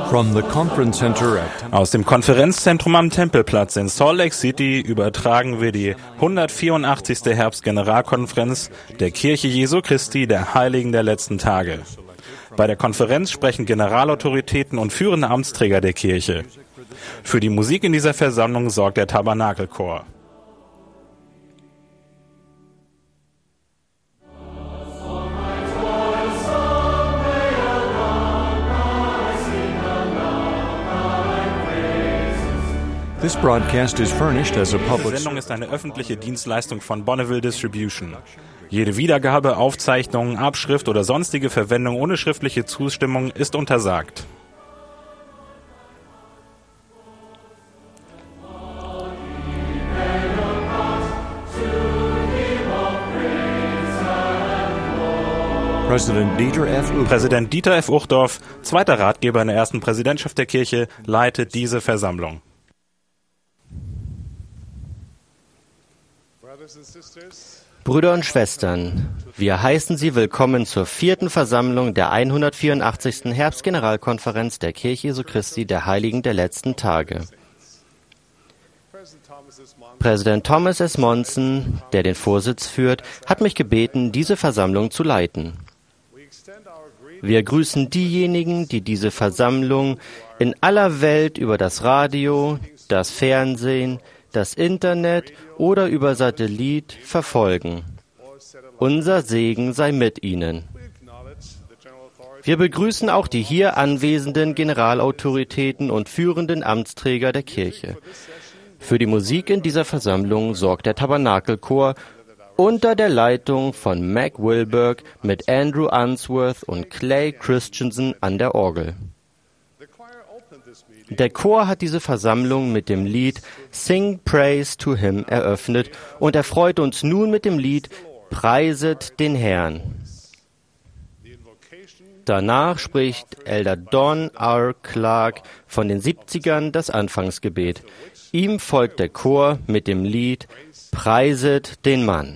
Aus dem Konferenzzentrum am Tempelplatz in Salt Lake City übertragen wir die 184. Herbstgeneralkonferenz der Kirche Jesu Christi der Heiligen der letzten Tage. Bei der Konferenz sprechen Generalautoritäten und führende Amtsträger der Kirche. Für die Musik in dieser Versammlung sorgt der Tabernakelchor. This broadcast is furnished as a public. Diese Sendung ist eine öffentliche Dienstleistung von Bonneville Distribution. Jede Wiedergabe, Aufzeichnung, Abschrift oder sonstige Verwendung ohne schriftliche Zustimmung ist untersagt. Präsident Dieter F. Uchtdorf, zweiter Ratgeber in der ersten Präsidentschaft der Kirche, leitet diese Versammlung. Brüder und Schwestern, wir heißen Sie willkommen zur 4. Versammlung der 184. Herbstgeneralkonferenz der Kirche Jesu Christi der Heiligen der letzten Tage. Präsident Thomas S. Monson, der den Vorsitz führt, hat mich gebeten, diese Versammlung zu leiten. Wir grüßen diejenigen, die diese Versammlung in aller Welt über das Radio, das Fernsehen, das Internet oder über Satellit verfolgen. Unser Segen sei mit Ihnen. Wir begrüßen auch die hier anwesenden Generalautoritäten und führenden Amtsträger der Kirche. Für die Musik in dieser Versammlung sorgt der Tabernakelchor unter der Leitung von Mac Wilberg mit Andrew Unsworth und Clay Christensen an der Orgel. Der Chor hat diese Versammlung mit dem Lied Sing Praise to Him eröffnet und erfreut uns nun mit dem Lied Preiset den Herrn. Danach spricht Elder Don R. Clark von den 70ern das Anfangsgebet. Ihm folgt der Chor mit dem Lied Preiset den Mann.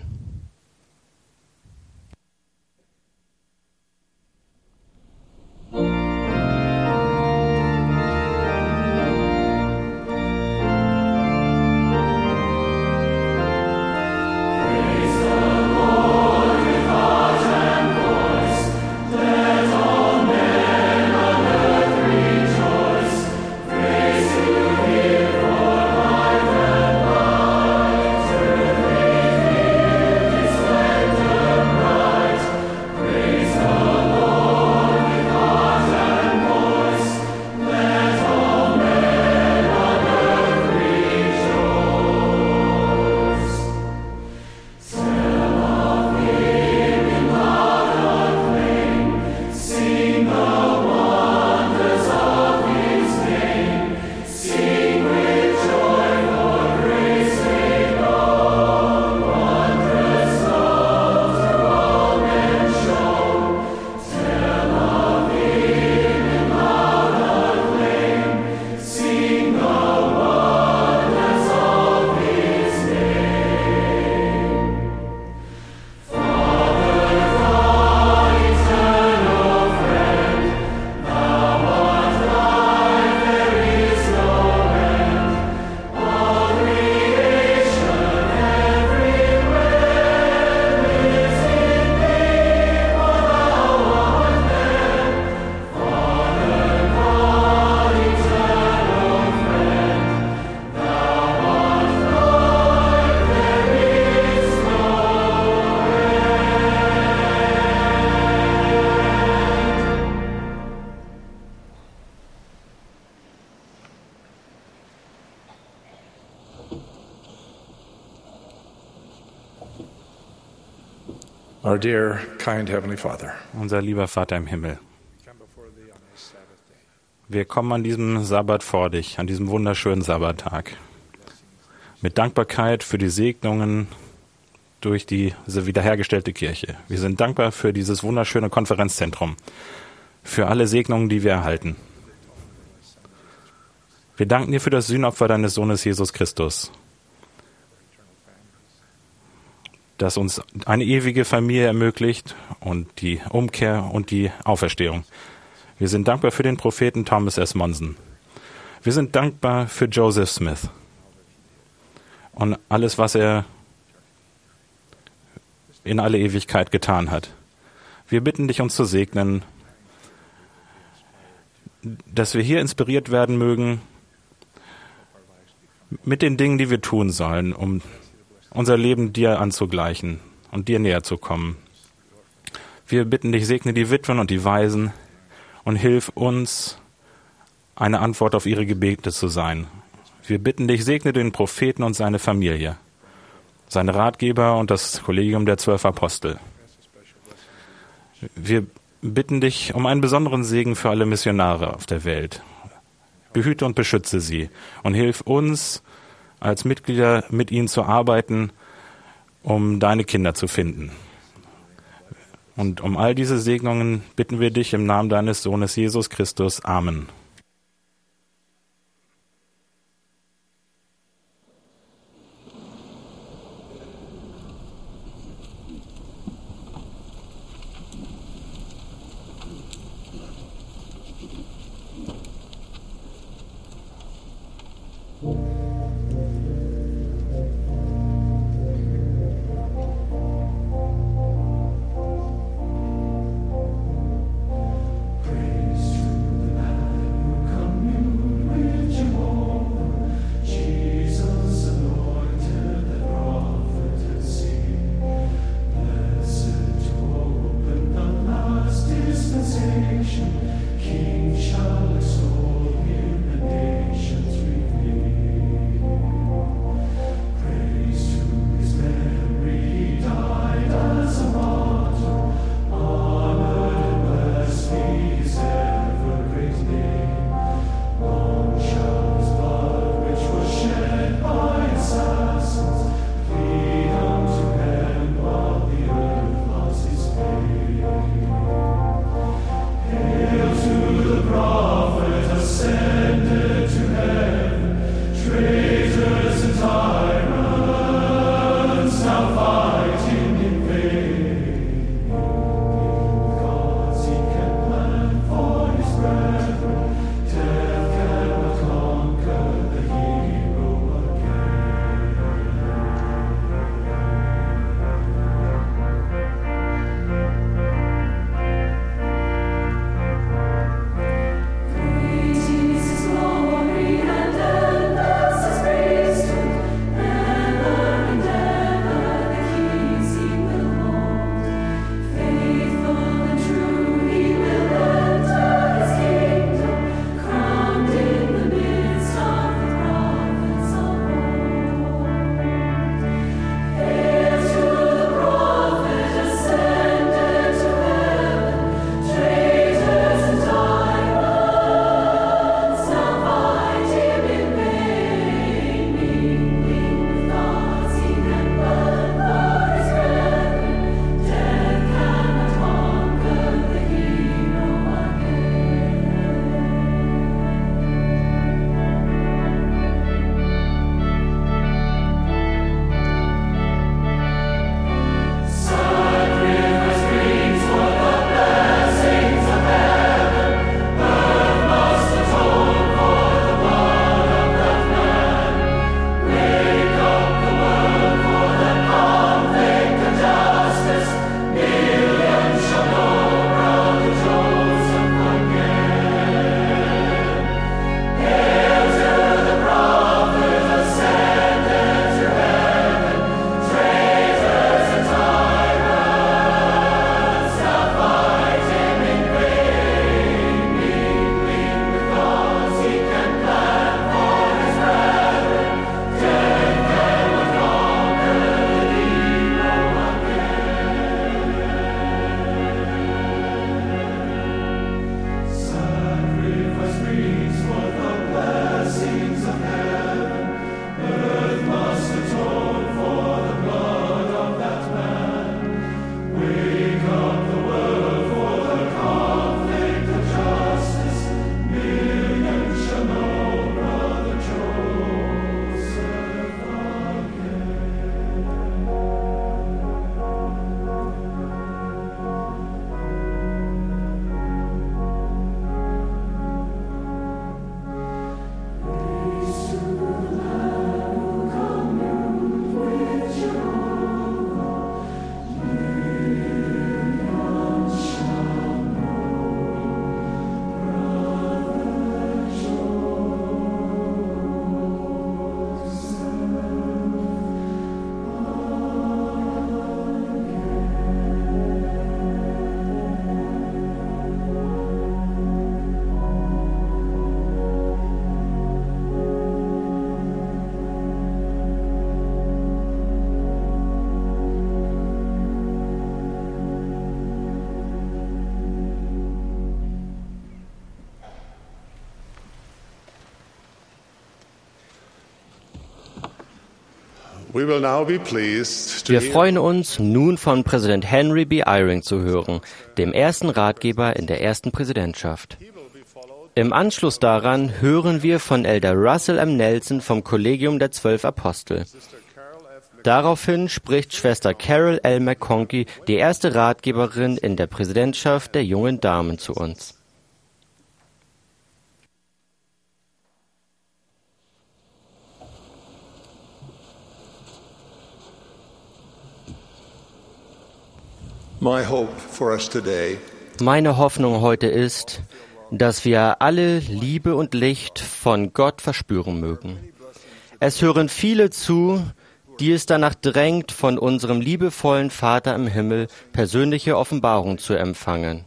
Our dear, kind Heavenly Father, Unser lieber Vater im Himmel, wir kommen an diesem Sabbat vor dich, an diesem wunderschönen Sabbattag, mit Dankbarkeit für die Segnungen durch diese wiederhergestellte Kirche. Wir sind dankbar für dieses wunderschöne Konferenzzentrum, für alle Segnungen, die wir erhalten. Wir danken dir für das Sühnopfer deines Sohnes Jesus Christus, das uns eine ewige Familie ermöglicht und die Umkehr und die Auferstehung. Wir sind dankbar für den Propheten Thomas S. Monson. Wir sind dankbar für Joseph Smith und alles, was er in alle Ewigkeit getan hat. Wir bitten dich, uns zu segnen, dass wir hier inspiriert werden mögen mit den Dingen, die wir tun sollen, um unser Leben dir anzugleichen und dir näher zu kommen. Wir bitten dich, segne die Witwen und die Waisen und hilf uns, eine Antwort auf ihre Gebete zu sein. Wir bitten dich, segne den Propheten und seine Familie, seine Ratgeber und das Kollegium der 12 Apostel. Wir bitten dich um einen besonderen Segen für alle Missionare auf der Welt. Behüte und beschütze sie und hilf uns, als Mitglieder mit ihnen zu arbeiten, um deine Kinder zu finden. Und um all diese Segnungen bitten wir dich im Namen deines Sohnes Jesus Christus. Amen. Wir freuen uns, nun von Präsident Henry B. Eyring zu hören, dem ersten Ratgeber in der ersten Präsidentschaft. Im Anschluss daran hören wir von Elder Russell M. Nelson vom Kollegium der 12 Apostel. Daraufhin spricht Schwester Carol L. McConkie, die erste Ratgeberin in der Präsidentschaft der jungen Damen, zu uns. Meine Hoffnung heute ist, dass wir alle Liebe und Licht von Gott verspüren mögen. Es hören viele zu, die es danach drängt, von unserem liebevollen Vater im Himmel persönliche Offenbarung zu empfangen.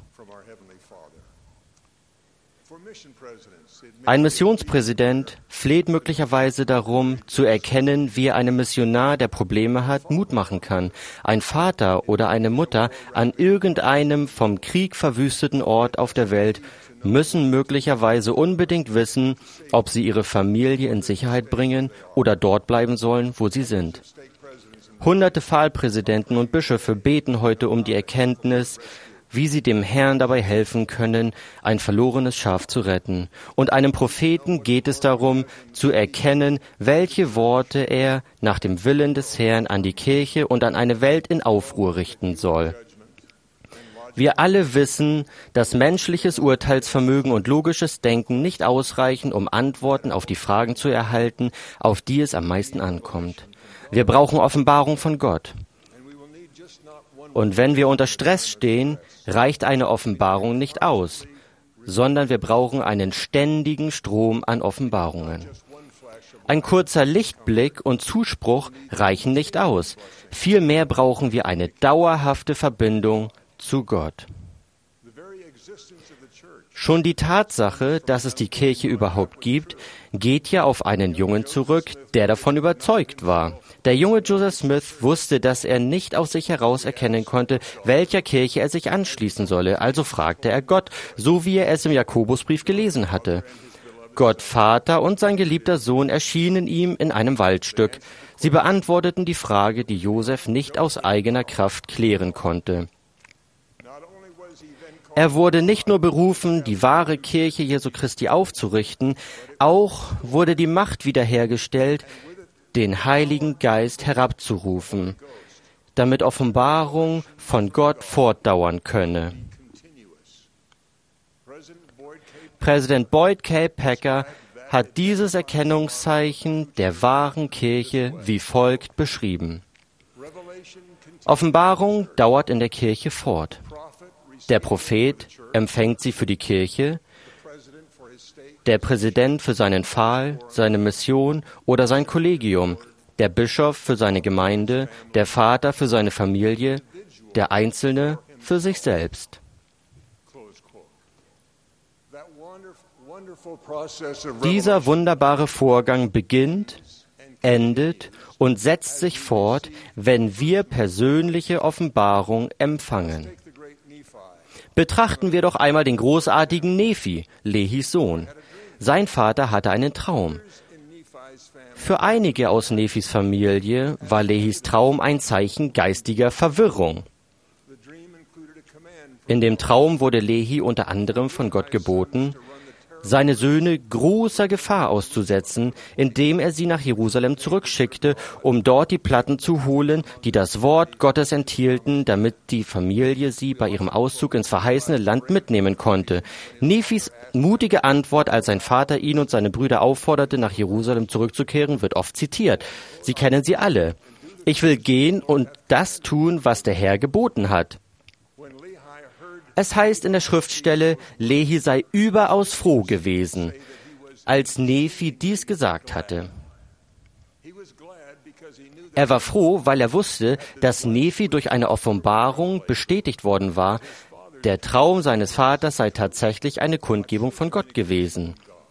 Ein Missionspräsident fleht möglicherweise darum, zu erkennen, wie er einem Missionar, der Probleme hat, Mut machen kann. Ein Vater oder eine Mutter an irgendeinem vom Krieg verwüsteten Ort auf der Welt müssen möglicherweise unbedingt wissen, ob sie ihre Familie in Sicherheit bringen oder dort bleiben sollen, wo sie sind. Hunderte Pfahlpräsidenten und Bischöfe beten heute um die Erkenntnis, wie sie dem Herrn dabei helfen können, ein verlorenes Schaf zu retten. Und einem Propheten geht es darum, zu erkennen, welche Worte er nach dem Willen des Herrn an die Kirche und an eine Welt in Aufruhr richten soll. Wir alle wissen, dass menschliches Urteilsvermögen und logisches Denken nicht ausreichen, um Antworten auf die Fragen zu erhalten, auf die es am meisten ankommt. Wir brauchen Offenbarung von Gott. Und wenn wir unter Stress stehen, reicht eine Offenbarung nicht aus, sondern wir brauchen einen ständigen Strom an Offenbarungen. Ein kurzer Lichtblick und Zuspruch reichen nicht aus. Vielmehr brauchen wir eine dauerhafte Verbindung zu Gott. Schon die Tatsache, dass es die Kirche überhaupt gibt, geht ja auf einen Jungen zurück, der davon überzeugt war. Der junge Joseph Smith wusste, dass er nicht aus sich heraus erkennen konnte, welcher Kirche er sich anschließen solle. Also fragte er Gott, so wie er es im Jakobusbrief gelesen hatte. Gott Vater und sein geliebter Sohn erschienen ihm in einem Waldstück. Sie beantworteten die Frage, die Joseph nicht aus eigener Kraft klären konnte. Er wurde nicht nur berufen, die wahre Kirche Jesu Christi aufzurichten, auch wurde die Macht wiederhergestellt, den Heiligen Geist herabzurufen, damit Offenbarung von Gott fortdauern könne. Präsident Boyd K. Packer hat dieses Erkennungszeichen der wahren Kirche wie folgt beschrieben. Offenbarung dauert in der Kirche fort. Der Prophet empfängt sie für die Kirche, der Präsident für seinen Pfahl, seine Mission oder sein Kollegium, der Bischof für seine Gemeinde, der Vater für seine Familie, der Einzelne für sich selbst. Dieser wunderbare Vorgang beginnt, endet und setzt sich fort, wenn wir persönliche Offenbarung empfangen. Betrachten wir doch einmal den großartigen Nephi, Lehis Sohn. Sein Vater hatte einen Traum. Für einige aus Nephis Familie war Lehis Traum ein Zeichen geistiger Verwirrung. In dem Traum wurde Lehi unter anderem von Gott geboten, seine Söhne großer Gefahr auszusetzen, indem er sie nach Jerusalem zurückschickte, um dort die Platten zu holen, die das Wort Gottes enthielten, damit die Familie sie bei ihrem Auszug ins verheißene Land mitnehmen konnte. Nephis mutige Antwort, als sein Vater ihn und seine Brüder aufforderte, nach Jerusalem zurückzukehren, wird oft zitiert. Sie kennen sie alle. Ich will gehen und das tun, was der Herr geboten hat. Es heißt in der Schriftstelle, Lehi sei überaus froh gewesen, als Nephi dies gesagt hatte. Er war froh, weil er wusste, dass Nephi durch eine Offenbarung bestätigt worden war. Der Traum seines Vaters sei tatsächlich eine Kundgebung von Gott gewesen.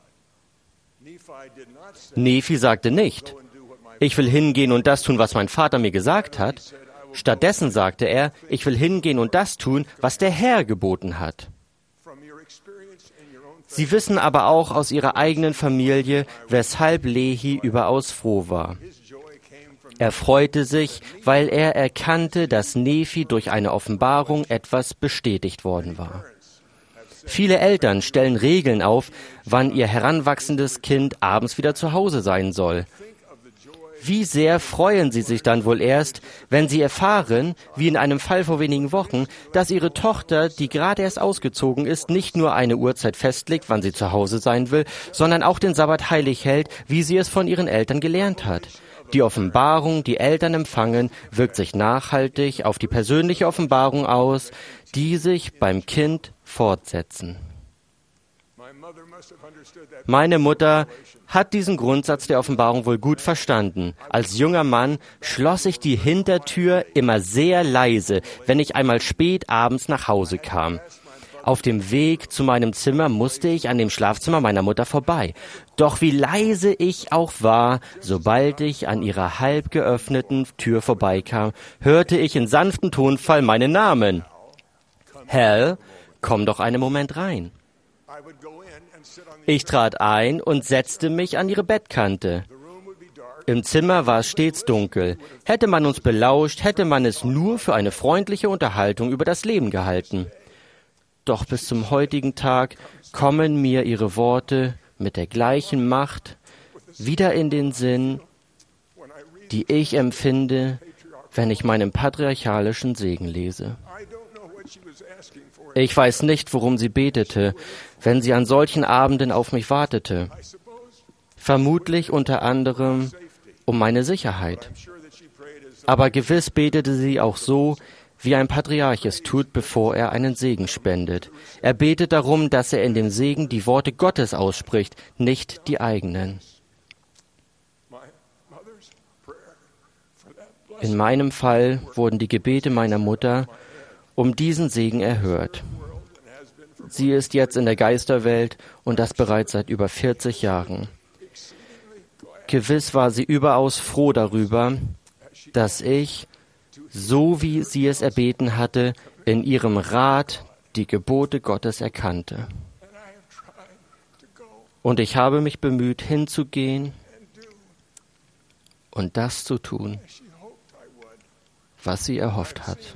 Nephi sagte nicht, ich will hingehen und das tun, was mein Vater mir gesagt hat. Stattdessen sagte er, ich will hingehen und das tun, was der Herr geboten hat. Sie wissen aber auch aus ihrer eigenen Familie, weshalb Lehi überaus froh war. Er freute sich, weil er erkannte, dass Nephi durch eine Offenbarung etwas bestätigt worden war. Viele Eltern stellen Regeln auf, wann ihr heranwachsendes Kind abends wieder zu Hause sein soll. Wie sehr freuen sie sich dann wohl erst, wenn sie erfahren, wie in einem Fall vor wenigen Wochen, dass ihre Tochter, die gerade erst ausgezogen ist, nicht nur eine Uhrzeit festlegt, wann sie zu Hause sein will, sondern auch den Sabbat heilig hält, wie sie es von ihren Eltern gelernt hat. Die Offenbarung, die Eltern empfangen, wirkt sich nachhaltig auf die persönliche Offenbarung aus, die sich beim Kind fortsetzen. Meine Mutter hat diesen Grundsatz der Offenbarung wohl gut verstanden. Als junger Mann schloss ich die Hintertür immer sehr leise, wenn ich einmal spät abends nach Hause kam. Auf dem Weg zu meinem Zimmer musste ich an dem Schlafzimmer meiner Mutter vorbei. Doch wie leise ich auch war, sobald ich an ihrer halb geöffneten Tür vorbeikam, hörte ich in sanftem Tonfall meinen Namen. Hal, komm doch einen Moment rein. Ich trat ein und setzte mich an ihre Bettkante. Im Zimmer war es stets dunkel. Hätte man uns belauscht, hätte man es nur für eine freundliche Unterhaltung über das Leben gehalten. Doch bis zum heutigen Tag kommen mir ihre Worte mit der gleichen Macht wieder in den Sinn, die ich empfinde, wenn ich meinen patriarchalischen Segen lese. Ich weiß nicht, worum sie betete, wenn sie an solchen Abenden auf mich wartete. Vermutlich unter anderem um meine Sicherheit. Aber gewiss betete sie auch so, wie ein Patriarch es tut, bevor er einen Segen spendet. Er betet darum, dass er in dem Segen die Worte Gottes ausspricht, nicht die eigenen. In meinem Fall wurden die Gebete meiner Mutter um diesen Segen erhört. Sie ist jetzt in der Geisterwelt und das bereits seit über 40 Jahren. Gewiss war sie überaus froh darüber, dass ich, so wie sie es erbeten hatte, in ihrem Rat die Gebote Gottes erkannte. Und ich habe mich bemüht, hinzugehen und das zu tun, was sie erhofft hat.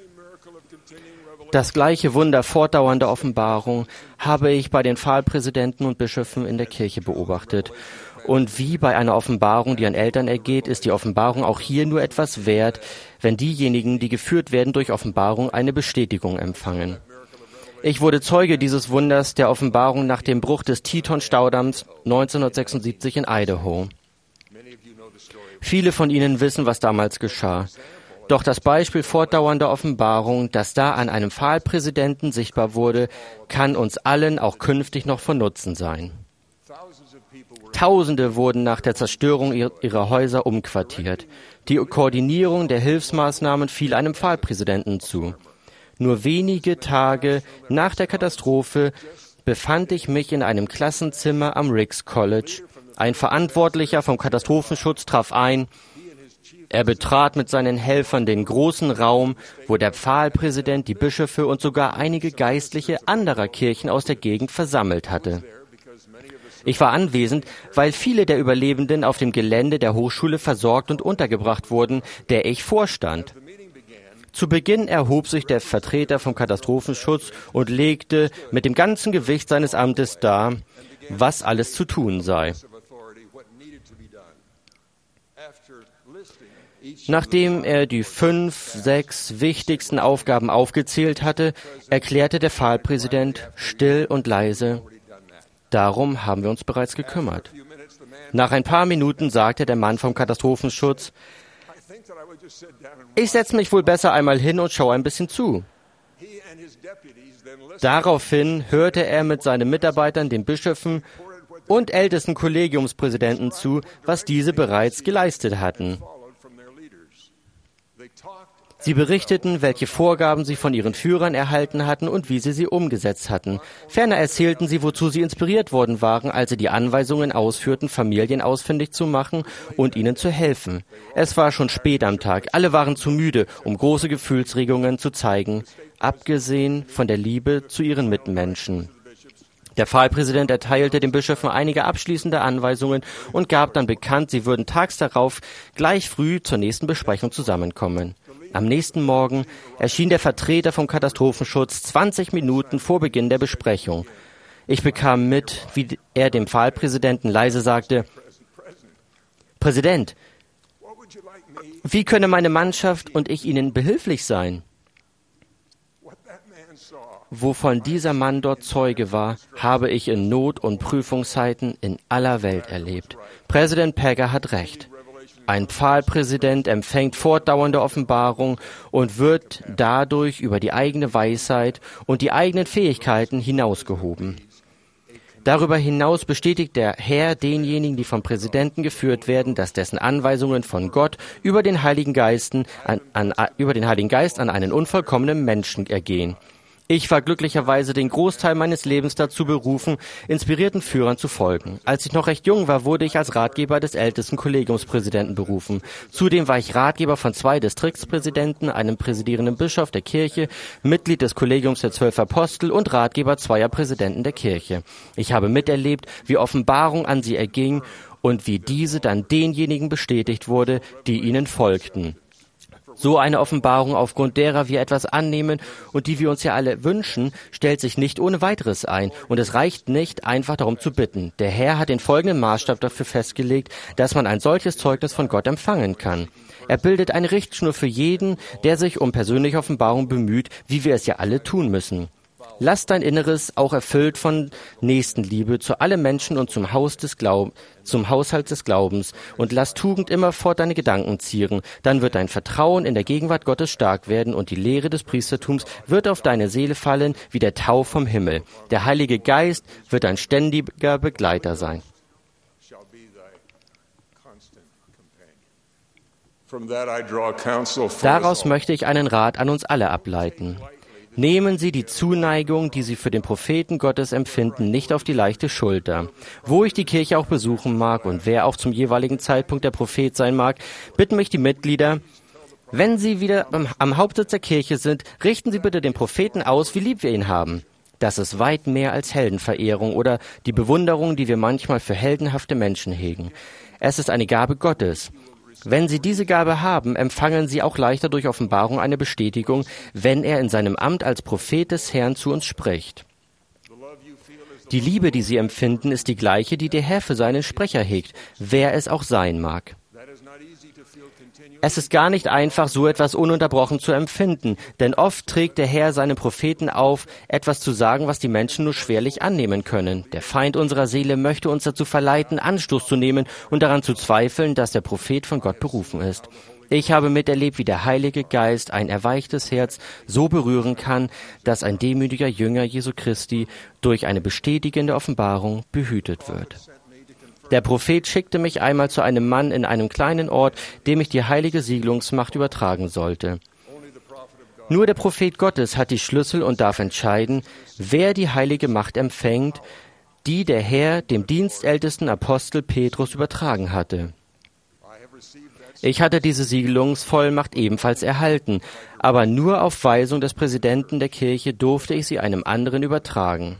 Das gleiche Wunder fortdauernder Offenbarung habe ich bei den Pfahlpräsidenten und Bischöfen in der Kirche beobachtet. Und wie bei einer Offenbarung, die an Eltern ergeht, ist die Offenbarung auch hier nur etwas wert, wenn diejenigen, die geführt werden durch Offenbarung, eine Bestätigung empfangen. Ich wurde Zeuge dieses Wunders der Offenbarung nach dem Bruch des Teton-Staudamms 1976 in Idaho. Viele von Ihnen wissen, was damals geschah. Doch das Beispiel fortdauernder Offenbarung, das da an einem Pfahlpräsidenten sichtbar wurde, kann uns allen auch künftig noch von Nutzen sein. Tausende wurden nach der Zerstörung ihrer Häuser umquartiert. Die Koordinierung der Hilfsmaßnahmen fiel einem Pfahlpräsidenten zu. Nur wenige Tage nach der Katastrophe befand ich mich in einem Klassenzimmer am Ricks College. Ein Verantwortlicher vom Katastrophenschutz traf ein. Er betrat mit seinen Helfern den großen Raum, wo der Pfahlpräsident, die Bischöfe und sogar einige Geistliche anderer Kirchen aus der Gegend versammelt hatte. Ich war anwesend, weil viele der Überlebenden auf dem Gelände der Hochschule versorgt und untergebracht wurden, der ich vorstand. Zu Beginn erhob sich der Vertreter vom Katastrophenschutz und legte mit dem ganzen Gewicht seines Amtes dar, was alles zu tun sei. Nachdem er die 5, 6 wichtigsten Aufgaben aufgezählt hatte, erklärte der Pfahlpräsident still und leise: Darum haben wir uns bereits gekümmert. Nach ein paar Minuten sagte der Mann vom Katastrophenschutz: Ich setze mich wohl besser einmal hin und schaue ein bisschen zu. Daraufhin hörte er mit seinen Mitarbeitern, den Bischöfen und ältesten Kollegiumspräsidenten zu, was diese bereits geleistet hatten. Sie berichteten, welche Vorgaben sie von ihren Führern erhalten hatten und wie sie umgesetzt hatten. Ferner erzählten sie, wozu sie inspiriert worden waren, als sie die Anweisungen ausführten, Familien ausfindig zu machen und ihnen zu helfen. Es war schon spät am Tag. Alle waren zu müde, um große Gefühlsregungen zu zeigen, abgesehen von der Liebe zu ihren Mitmenschen. Der Pfahlpräsident erteilte den Bischöfen einige abschließende Anweisungen und gab dann bekannt, sie würden tags darauf gleich früh zur nächsten Besprechung zusammenkommen. Am nächsten Morgen erschien der Vertreter vom Katastrophenschutz 20 Minuten vor Beginn der Besprechung. Ich bekam mit, wie er dem Pfahlpräsidenten leise sagte: Präsident, wie könne meine Mannschaft und ich Ihnen behilflich sein? Wovon dieser Mann dort Zeuge war, habe ich in Not- und Prüfungszeiten in aller Welt erlebt. Präsident Packer hat recht. Ein Pfahlpräsident empfängt fortdauernde Offenbarung und wird dadurch über die eigene Weisheit und die eigenen Fähigkeiten hinausgehoben. Darüber hinaus bestätigt der Herr denjenigen, die vom Präsidenten geführt werden, dass dessen Anweisungen von Gott über den Heiligen Geist an einen unvollkommenen Menschen ergehen. Ich war glücklicherweise den Großteil meines Lebens dazu berufen, inspirierten Führern zu folgen. Als ich noch recht jung war, wurde ich als Ratgeber des ältesten Kollegiumspräsidenten berufen. Zudem war ich Ratgeber von 2 Distriktspräsidenten, einem präsidierenden Bischof der Kirche, Mitglied des Kollegiums der 12 Apostel und Ratgeber 2 Präsidenten der Kirche. Ich habe miterlebt, wie Offenbarung an sie erging und wie diese dann denjenigen bestätigt wurde, die ihnen folgten. So eine Offenbarung, aufgrund derer wir etwas annehmen und die wir uns ja alle wünschen, stellt sich nicht ohne weiteres ein. Und es reicht nicht, einfach darum zu bitten. Der Herr hat den folgenden Maßstab dafür festgelegt, dass man ein solches Zeugnis von Gott empfangen kann. Er bildet eine Richtschnur für jeden, der sich um persönliche Offenbarung bemüht, wie wir es ja alle tun müssen. Lass dein Inneres auch erfüllt von Nächstenliebe zu allen Menschen und zum Haushalt des Glaubens und lass Tugend immerfort deine Gedanken zieren. Dann wird dein Vertrauen in der Gegenwart Gottes stark werden und die Lehre des Priestertums wird auf deine Seele fallen wie der Tau vom Himmel. Der Heilige Geist wird dein ständiger Begleiter sein. Daraus möchte ich einen Rat an uns alle ableiten. Nehmen Sie die Zuneigung, die Sie für den Propheten Gottes empfinden, nicht auf die leichte Schulter. Wo ich die Kirche auch besuchen mag und wer auch zum jeweiligen Zeitpunkt der Prophet sein mag, bitten mich die Mitglieder, wenn Sie wieder am Hauptsitz der Kirche sind, richten Sie bitte den Propheten aus, wie lieb wir ihn haben. Das ist weit mehr als Heldenverehrung oder die Bewunderung, die wir manchmal für heldenhafte Menschen hegen. Es ist eine Gabe Gottes. Wenn Sie diese Gabe haben, empfangen Sie auch leichter durch Offenbarung eine Bestätigung, wenn er in seinem Amt als Prophet des Herrn zu uns spricht. Die Liebe, die Sie empfinden, ist die gleiche, die der Herr für seinen Sprecher hegt, wer es auch sein mag. Es ist gar nicht einfach, so etwas ununterbrochen zu empfinden, denn oft trägt der Herr seinen Propheten auf, etwas zu sagen, was die Menschen nur schwerlich annehmen können. Der Feind unserer Seele möchte uns dazu verleiten, Anstoß zu nehmen und daran zu zweifeln, dass der Prophet von Gott berufen ist. Ich habe miterlebt, wie der Heilige Geist ein erweichtes Herz so berühren kann, dass ein demütiger Jünger Jesu Christi durch eine bestätigende Offenbarung behütet wird. Der Prophet schickte mich einmal zu einem Mann in einem kleinen Ort, dem ich die heilige Siegelungsmacht übertragen sollte. Nur der Prophet Gottes hat die Schlüssel und darf entscheiden, wer die heilige Macht empfängt, die der Herr dem dienstältesten Apostel Petrus übertragen hatte. Ich hatte diese Siegelungsvollmacht ebenfalls erhalten, aber nur auf Weisung des Präsidenten der Kirche durfte ich sie einem anderen übertragen.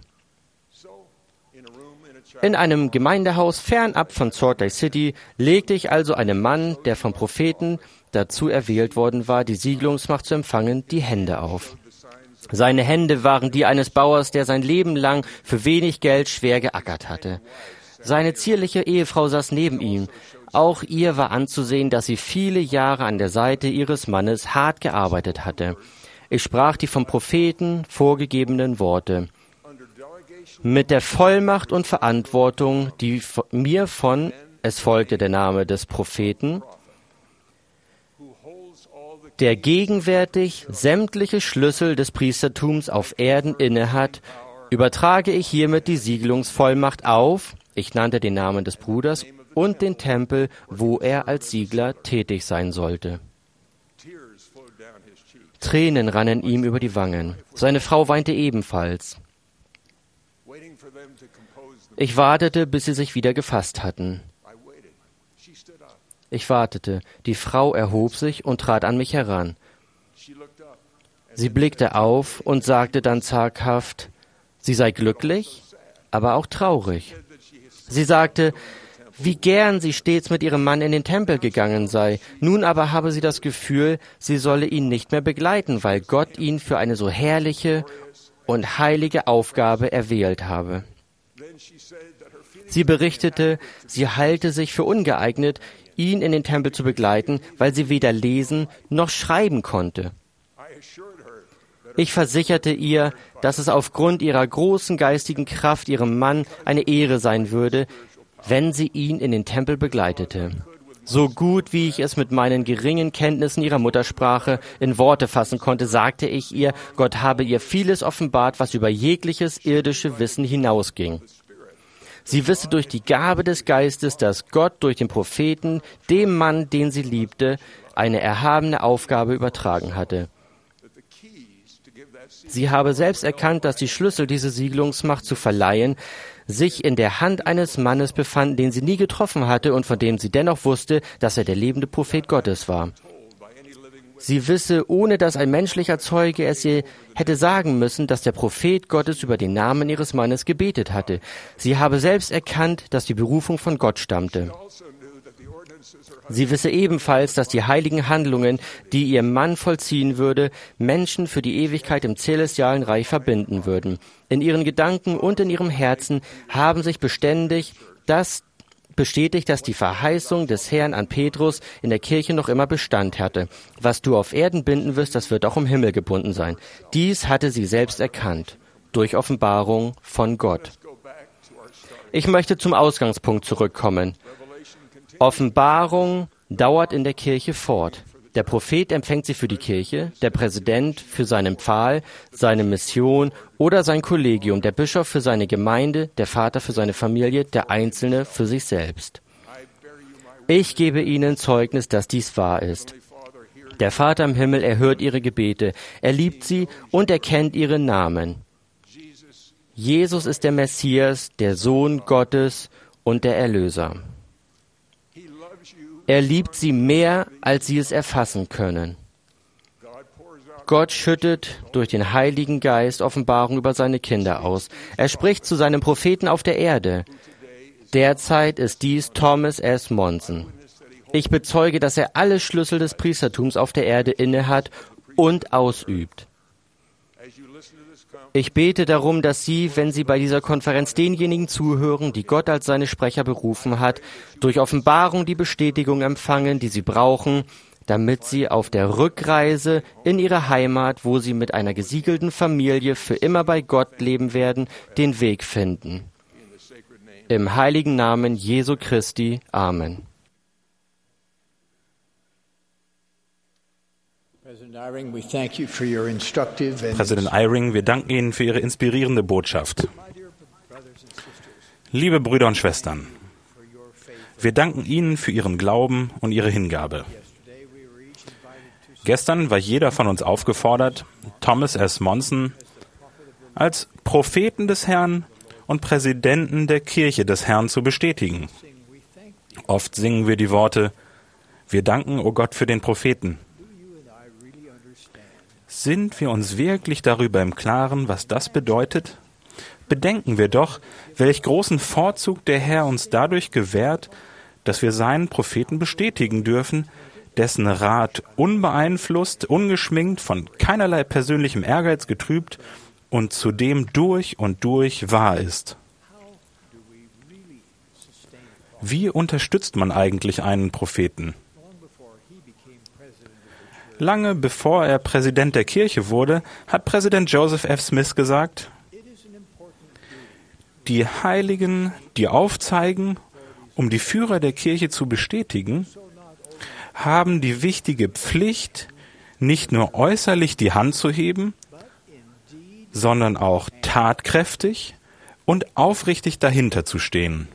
In einem Gemeindehaus fernab von Salt Lake City legte ich also einem Mann, der vom Propheten dazu erwählt worden war, die Siegelungsmacht zu empfangen, die Hände auf. Seine Hände waren die eines Bauers, der sein Leben lang für wenig Geld schwer geackert hatte. Seine zierliche Ehefrau saß neben ihm. Auch ihr war anzusehen, dass sie viele Jahre an der Seite ihres Mannes hart gearbeitet hatte. Ich sprach die vom Propheten vorgegebenen Worte. Mit der Vollmacht und Verantwortung, die mir es folgte der Name des Propheten, der gegenwärtig sämtliche Schlüssel des Priestertums auf Erden innehat, übertrage ich hiermit die Siegelungsvollmacht auf, ich nannte den Namen des Bruders, und den Tempel, wo er als Siegler tätig sein sollte. Tränen rannen ihm über die Wangen. Seine Frau weinte ebenfalls. Ich wartete, bis sie sich wieder gefasst hatten. Ich wartete. Die Frau erhob sich und trat an mich heran. Sie blickte auf und sagte dann zaghaft, sie sei glücklich, aber auch traurig. Sie sagte, wie gern sie stets mit ihrem Mann in den Tempel gegangen sei. Nun aber habe sie das Gefühl, sie solle ihn nicht mehr begleiten, weil Gott ihn für eine so herrliche und heilige Aufgabe erwählt habe. Sie berichtete, sie halte sich für ungeeignet, ihn in den Tempel zu begleiten, weil sie weder lesen noch schreiben konnte. Ich versicherte ihr, dass es aufgrund ihrer großen geistigen Kraft ihrem Mann eine Ehre sein würde, wenn sie ihn in den Tempel begleitete. So gut, wie ich es mit meinen geringen Kenntnissen ihrer Muttersprache in Worte fassen konnte, sagte ich ihr, Gott habe ihr vieles offenbart, was über jegliches irdische Wissen hinausging. Sie wisse durch die Gabe des Geistes, dass Gott durch den Propheten, dem Mann, den sie liebte, eine erhabene Aufgabe übertragen hatte. Sie habe selbst erkannt, dass die Schlüssel, diese Siegelungsmacht zu verleihen, sich in der Hand eines Mannes befanden, den sie nie getroffen hatte und von dem sie dennoch wusste, dass er der lebende Prophet Gottes war. Sie wisse, ohne dass ein menschlicher Zeuge es ihr hätte sagen müssen, dass der Prophet Gottes über den Namen ihres Mannes gebetet hatte. Sie habe selbst erkannt, dass die Berufung von Gott stammte. Sie wisse ebenfalls, dass die heiligen Handlungen, die ihr Mann vollziehen würde, Menschen für die Ewigkeit im celestialen Reich verbinden würden. In ihren Gedanken und in ihrem Herzen haben sich bestätigt, dass die Verheißung des Herrn an Petrus in der Kirche noch immer Bestand hatte. Was du auf Erden binden wirst, das wird auch im Himmel gebunden sein. Dies hatte sie selbst erkannt, durch Offenbarung von Gott. Ich möchte zum Ausgangspunkt zurückkommen. Offenbarung dauert in der Kirche fort. Der Prophet empfängt sie für die Kirche, der Präsident für seinen Pfahl, seine Mission oder sein Kollegium, der Bischof für seine Gemeinde, der Vater für seine Familie, der Einzelne für sich selbst. Ich gebe Ihnen Zeugnis, dass dies wahr ist. Der Vater im Himmel erhört Ihre Gebete, er liebt sie und er kennt Ihren Namen. Jesus ist der Messias, der Sohn Gottes und der Erlöser. Er liebt sie mehr, als sie es erfassen können. Gott schüttet durch den Heiligen Geist Offenbarung über seine Kinder aus. Er spricht zu seinen Propheten auf der Erde. Derzeit ist dies Thomas S. Monson. Ich bezeuge, dass er alle Schlüssel des Priestertums auf der Erde innehat und ausübt. Ich bete darum, dass Sie, wenn Sie bei dieser Konferenz denjenigen zuhören, die Gott als seine Sprecher berufen hat, durch Offenbarung die Bestätigung empfangen, die Sie brauchen, damit Sie auf der Rückreise in Ihre Heimat, wo Sie mit einer gesiegelten Familie für immer bei Gott leben werden, den Weg finden. Im heiligen Namen Jesu Christi. Amen. Präsident Eyring, wir danken Ihnen für Ihre inspirierende Botschaft. Liebe Brüder und Schwestern, wir danken Ihnen für Ihren Glauben und Ihre Hingabe. Gestern war jeder von uns aufgefordert, Thomas S. Monson als Propheten des Herrn und Präsidenten der Kirche des Herrn zu bestätigen. Oft singen wir die Worte, wir danken, o Gott, für den Propheten. Sind wir uns wirklich darüber im Klaren, was das bedeutet? Bedenken wir doch, welch großen Vorzug der Herr uns dadurch gewährt, dass wir seinen Propheten bestätigen dürfen, dessen Rat unbeeinflusst, ungeschminkt, von keinerlei persönlichem Ehrgeiz getrübt und zudem durch und durch wahr ist. Wie unterstützt man eigentlich einen Propheten? Lange bevor er Präsident der Kirche wurde, hat Präsident Joseph F. Smith gesagt, die Heiligen, die aufzeigen, um die Führer der Kirche zu bestätigen, haben die wichtige Pflicht, nicht nur äußerlich die Hand zu heben, sondern auch tatkräftig und aufrichtig dahinter zu stehen.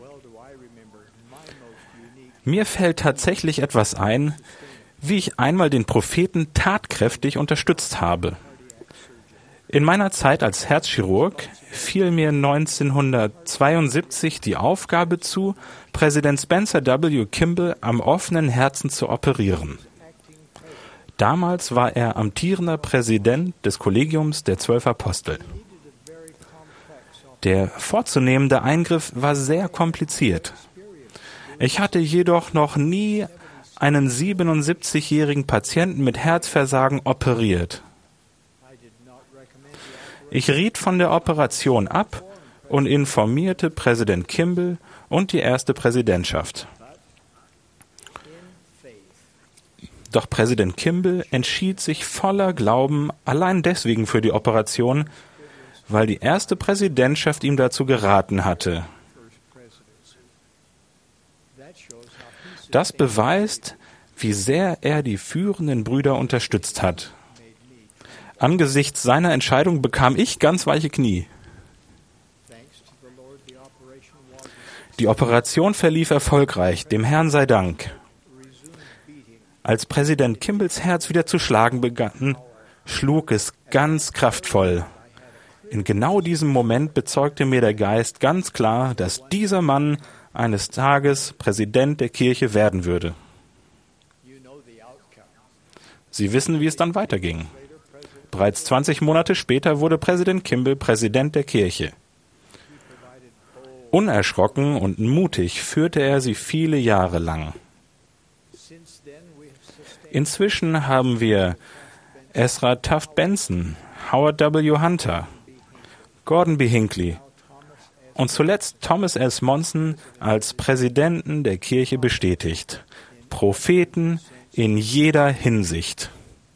Mir fällt tatsächlich etwas ein, wie ich einmal den Propheten tatkräftig unterstützt habe. In meiner Zeit als Herzchirurg fiel mir 1972 die Aufgabe zu, Präsident Spencer W. Kimball am offenen Herzen zu operieren. Damals war er amtierender Präsident des Kollegiums der 12 Apostel. Der vorzunehmende Eingriff war sehr kompliziert. Ich hatte jedoch noch nie einen 77-jährigen Patienten mit Herzversagen operiert. Ich riet von der Operation ab und informierte Präsident Kimball und die erste Präsidentschaft. Doch Präsident Kimball entschied sich voller Glauben allein deswegen für die Operation, weil die erste Präsidentschaft ihm dazu geraten hatte. Das beweist, wie sehr er die führenden Brüder unterstützt hat. Angesichts seiner Entscheidung bekam ich ganz weiche Knie. Die Operation verlief erfolgreich, dem Herrn sei Dank. Als Präsident Kimballs Herz wieder zu schlagen begann, schlug es ganz kraftvoll. In genau diesem Moment bezeugte mir der Geist ganz klar, dass dieser Mann eines Tages Präsident der Kirche werden würde. Sie wissen, wie es dann weiterging. Bereits 20 Monate später wurde Präsident Kimball Präsident der Kirche. Unerschrocken und mutig führte er sie viele Jahre lang. Inzwischen haben wir Ezra Taft Benson, Howard W. Hunter, Gordon B. Hinckley und zuletzt Thomas S. Monson als Präsidenten der Kirche bestätigt. Propheten in jeder Hinsicht.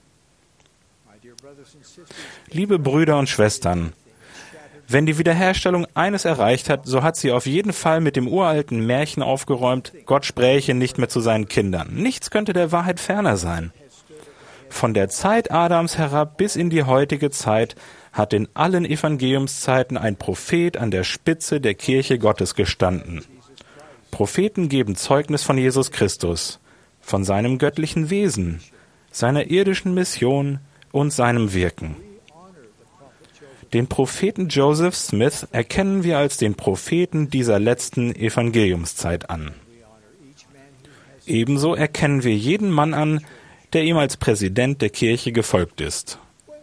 Liebe Brüder und Schwestern, wenn die Wiederherstellung eines erreicht hat, so hat sie auf jeden Fall mit dem uralten Märchen aufgeräumt, Gott spräche nicht mehr zu seinen Kindern. Nichts könnte der Wahrheit ferner sein. Von der Zeit Adams herab bis in die heutige Zeit hat in allen Evangeliumszeiten ein Prophet an der Spitze der Kirche Gottes gestanden. Propheten geben Zeugnis von Jesus Christus, von seinem göttlichen Wesen, seiner irdischen Mission und seinem Wirken. Den Propheten Joseph Smith erkennen wir als den Propheten dieser letzten Evangeliumszeit an. Ebenso erkennen wir jeden Mann an, der ihm als Präsident der Kirche gefolgt ist.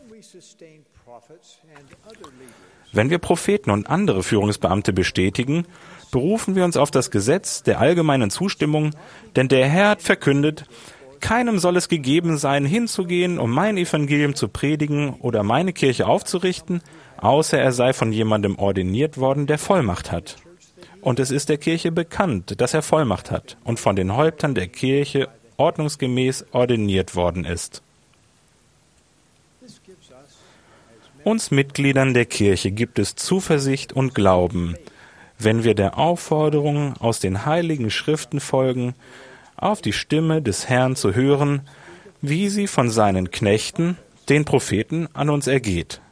Wenn wir Propheten und andere Führungsbeamte bestätigen, berufen wir uns auf das Gesetz der allgemeinen Zustimmung, denn der Herr hat verkündet, keinem soll es gegeben sein, hinzugehen, um mein Evangelium zu predigen oder meine Kirche aufzurichten, außer er sei von jemandem ordiniert worden, der Vollmacht hat. Und es ist der Kirche bekannt, dass er Vollmacht hat und von den Häuptern der Kirche ordnungsgemäß ordiniert worden ist. Uns Mitgliedern der Kirche gibt es Zuversicht und Glauben, wenn wir der Aufforderung aus den heiligen Schriften folgen, auf die Stimme des Herrn zu hören, wie sie von seinen Knechten, den Propheten, an uns ergeht.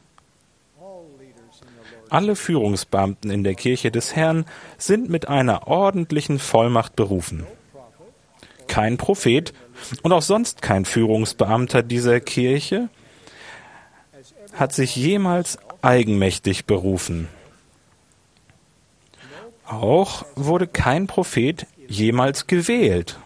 Alle Führungsbeamten in der Kirche des Herrn sind mit einer ordentlichen Vollmacht berufen. Kein Prophet und auch sonst kein Führungsbeamter dieser Kirche hat sich jemals eigenmächtig berufen. Auch wurde kein Prophet jemals gewählt.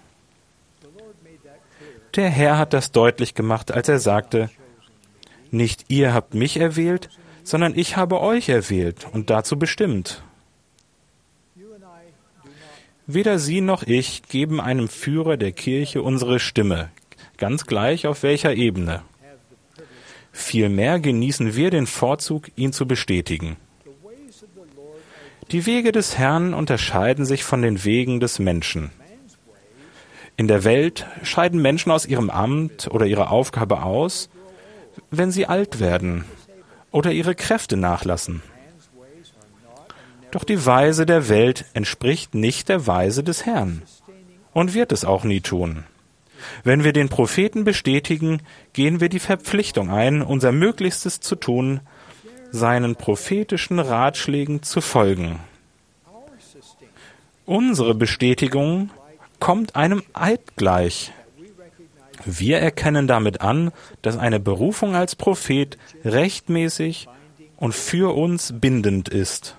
Der Herr hat das deutlich gemacht, als er sagte, nicht ihr habt mich erwählt, sondern ich habe euch erwählt und dazu bestimmt. Weder Sie noch ich geben einem Führer der Kirche unsere Stimme, ganz gleich auf welcher Ebene. Vielmehr genießen wir den Vorzug, ihn zu bestätigen. Die Wege des Herrn unterscheiden sich von den Wegen des Menschen. In der Welt scheiden Menschen aus ihrem Amt oder ihrer Aufgabe aus, wenn sie alt werden oder ihre Kräfte nachlassen. Doch die Weise der Welt entspricht nicht der Weise des Herrn und wird es auch nie tun. Wenn wir den Propheten bestätigen, gehen wir die Verpflichtung ein, unser Möglichstes zu tun, seinen prophetischen Ratschlägen zu folgen. Unsere Bestätigung kommt einem Eid gleich. Wir erkennen damit an, dass eine Berufung als Prophet rechtmäßig und für uns bindend ist.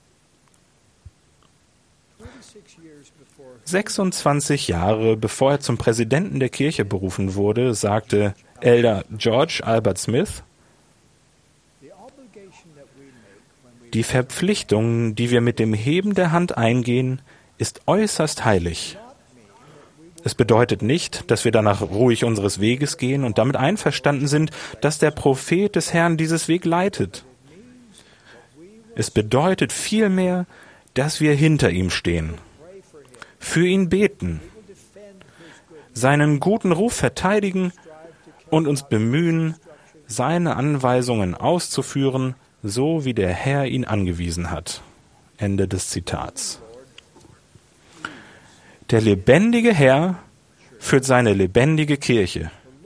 26 Jahre bevor er zum Präsidenten der Kirche berufen wurde, sagte Elder George Albert Smith, Die Verpflichtung, die wir mit dem Heben der Hand eingehen, ist äußerst heilig. Es bedeutet nicht, dass wir danach ruhig unseres Weges gehen und damit einverstanden sind, dass der Prophet des Herrn dieses Weg leitet. Es bedeutet vielmehr, dass wir hinter ihm stehen, für ihn beten, seinen guten Ruf verteidigen und uns bemühen, seine Anweisungen auszuführen, so wie der Herr ihn angewiesen hat. Ende des Zitats. Der lebendige Herr führt seine lebendige Kirche.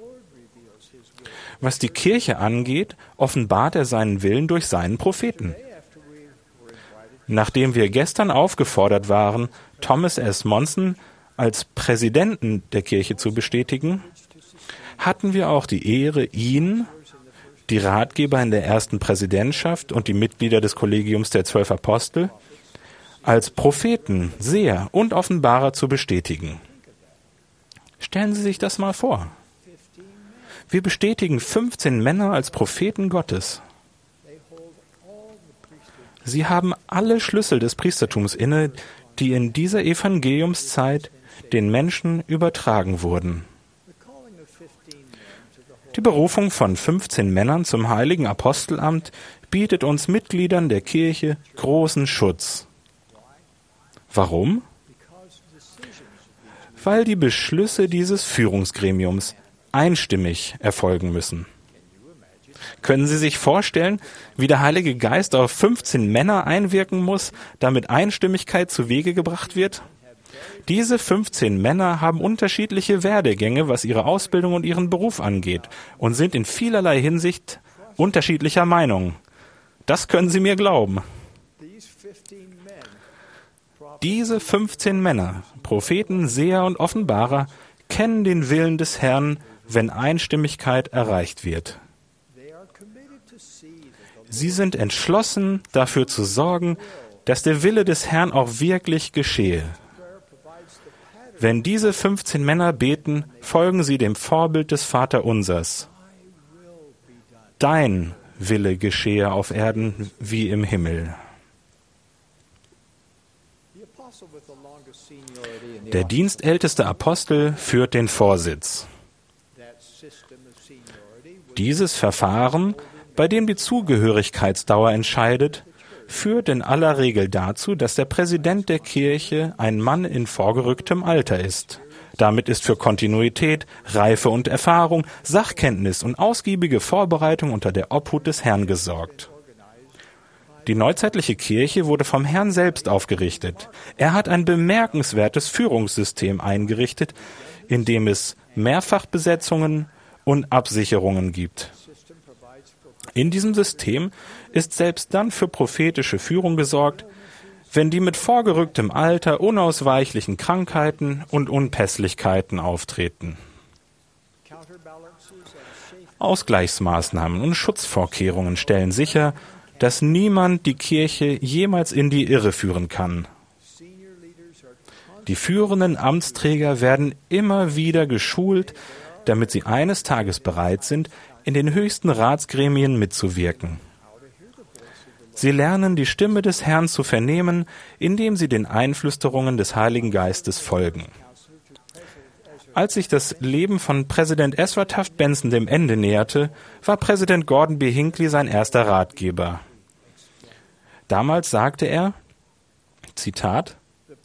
Was die Kirche angeht, offenbart er seinen Willen durch seinen Propheten. Nachdem wir gestern aufgefordert waren, Thomas S. Monson als Präsidenten der Kirche zu bestätigen, hatten wir auch die Ehre, ihn, die Ratgeber in der ersten Präsidentschaft und die Mitglieder des Kollegiums der 12 Apostel, als Propheten, Seher und Offenbarer zu bestätigen. Stellen Sie sich das mal vor. Wir bestätigen 15 Männer als Propheten Gottes. Sie haben alle Schlüssel des Priestertums inne, die in dieser Evangeliumszeit den Menschen übertragen wurden. Die Berufung von 15 Männern zum heiligen Apostelamt bietet uns Mitgliedern der Kirche großen Schutz. Warum? Weil die Beschlüsse dieses Führungsgremiums einstimmig erfolgen müssen. Können Sie sich vorstellen, wie der Heilige Geist auf 15 Männer einwirken muss, damit Einstimmigkeit zu Wege gebracht wird? Diese 15 Männer haben unterschiedliche Werdegänge, was ihre Ausbildung und ihren Beruf angeht, und sind in vielerlei Hinsicht unterschiedlicher Meinung. Das können Sie mir glauben. Diese 15 Männer, Propheten, Seher und Offenbarer, kennen den Willen des Herrn, wenn Einstimmigkeit erreicht wird. Sie sind entschlossen, dafür zu sorgen, dass der Wille des Herrn auch wirklich geschehe. Wenn diese 15 Männer beten, folgen sie dem Vorbild des Vaterunsers. Dein Wille geschehe auf Erden wie im Himmel. Der dienstälteste Apostel führt den Vorsitz. Dieses Verfahren, bei dem die Zugehörigkeitsdauer entscheidet, führt in aller Regel dazu, dass der Präsident der Kirche ein Mann in vorgerücktem Alter ist. Damit ist für Kontinuität, Reife und Erfahrung, Sachkenntnis und ausgiebige Vorbereitung unter der Obhut des Herrn gesorgt. Die neuzeitliche Kirche wurde vom Herrn selbst aufgerichtet. Er hat ein bemerkenswertes Führungssystem eingerichtet, in dem es Mehrfachbesetzungen und Absicherungen gibt. In diesem System ist selbst dann für prophetische Führung gesorgt, wenn die mit vorgerücktem Alter unausweichlichen Krankheiten und Unpässlichkeiten auftreten. Ausgleichsmaßnahmen und Schutzvorkehrungen stellen sicher, dass niemand die Kirche jemals in die Irre führen kann. Die führenden Amtsträger werden immer wieder geschult, damit sie eines Tages bereit sind, in den höchsten Ratsgremien mitzuwirken. Sie lernen, die Stimme des Herrn zu vernehmen, indem sie den Einflüsterungen des Heiligen Geistes folgen. Als sich das Leben von Präsident Ezra Taft Benson dem Ende näherte, war Präsident Gordon B. Hinckley sein erster Ratgeber. Damals sagte er, Zitat,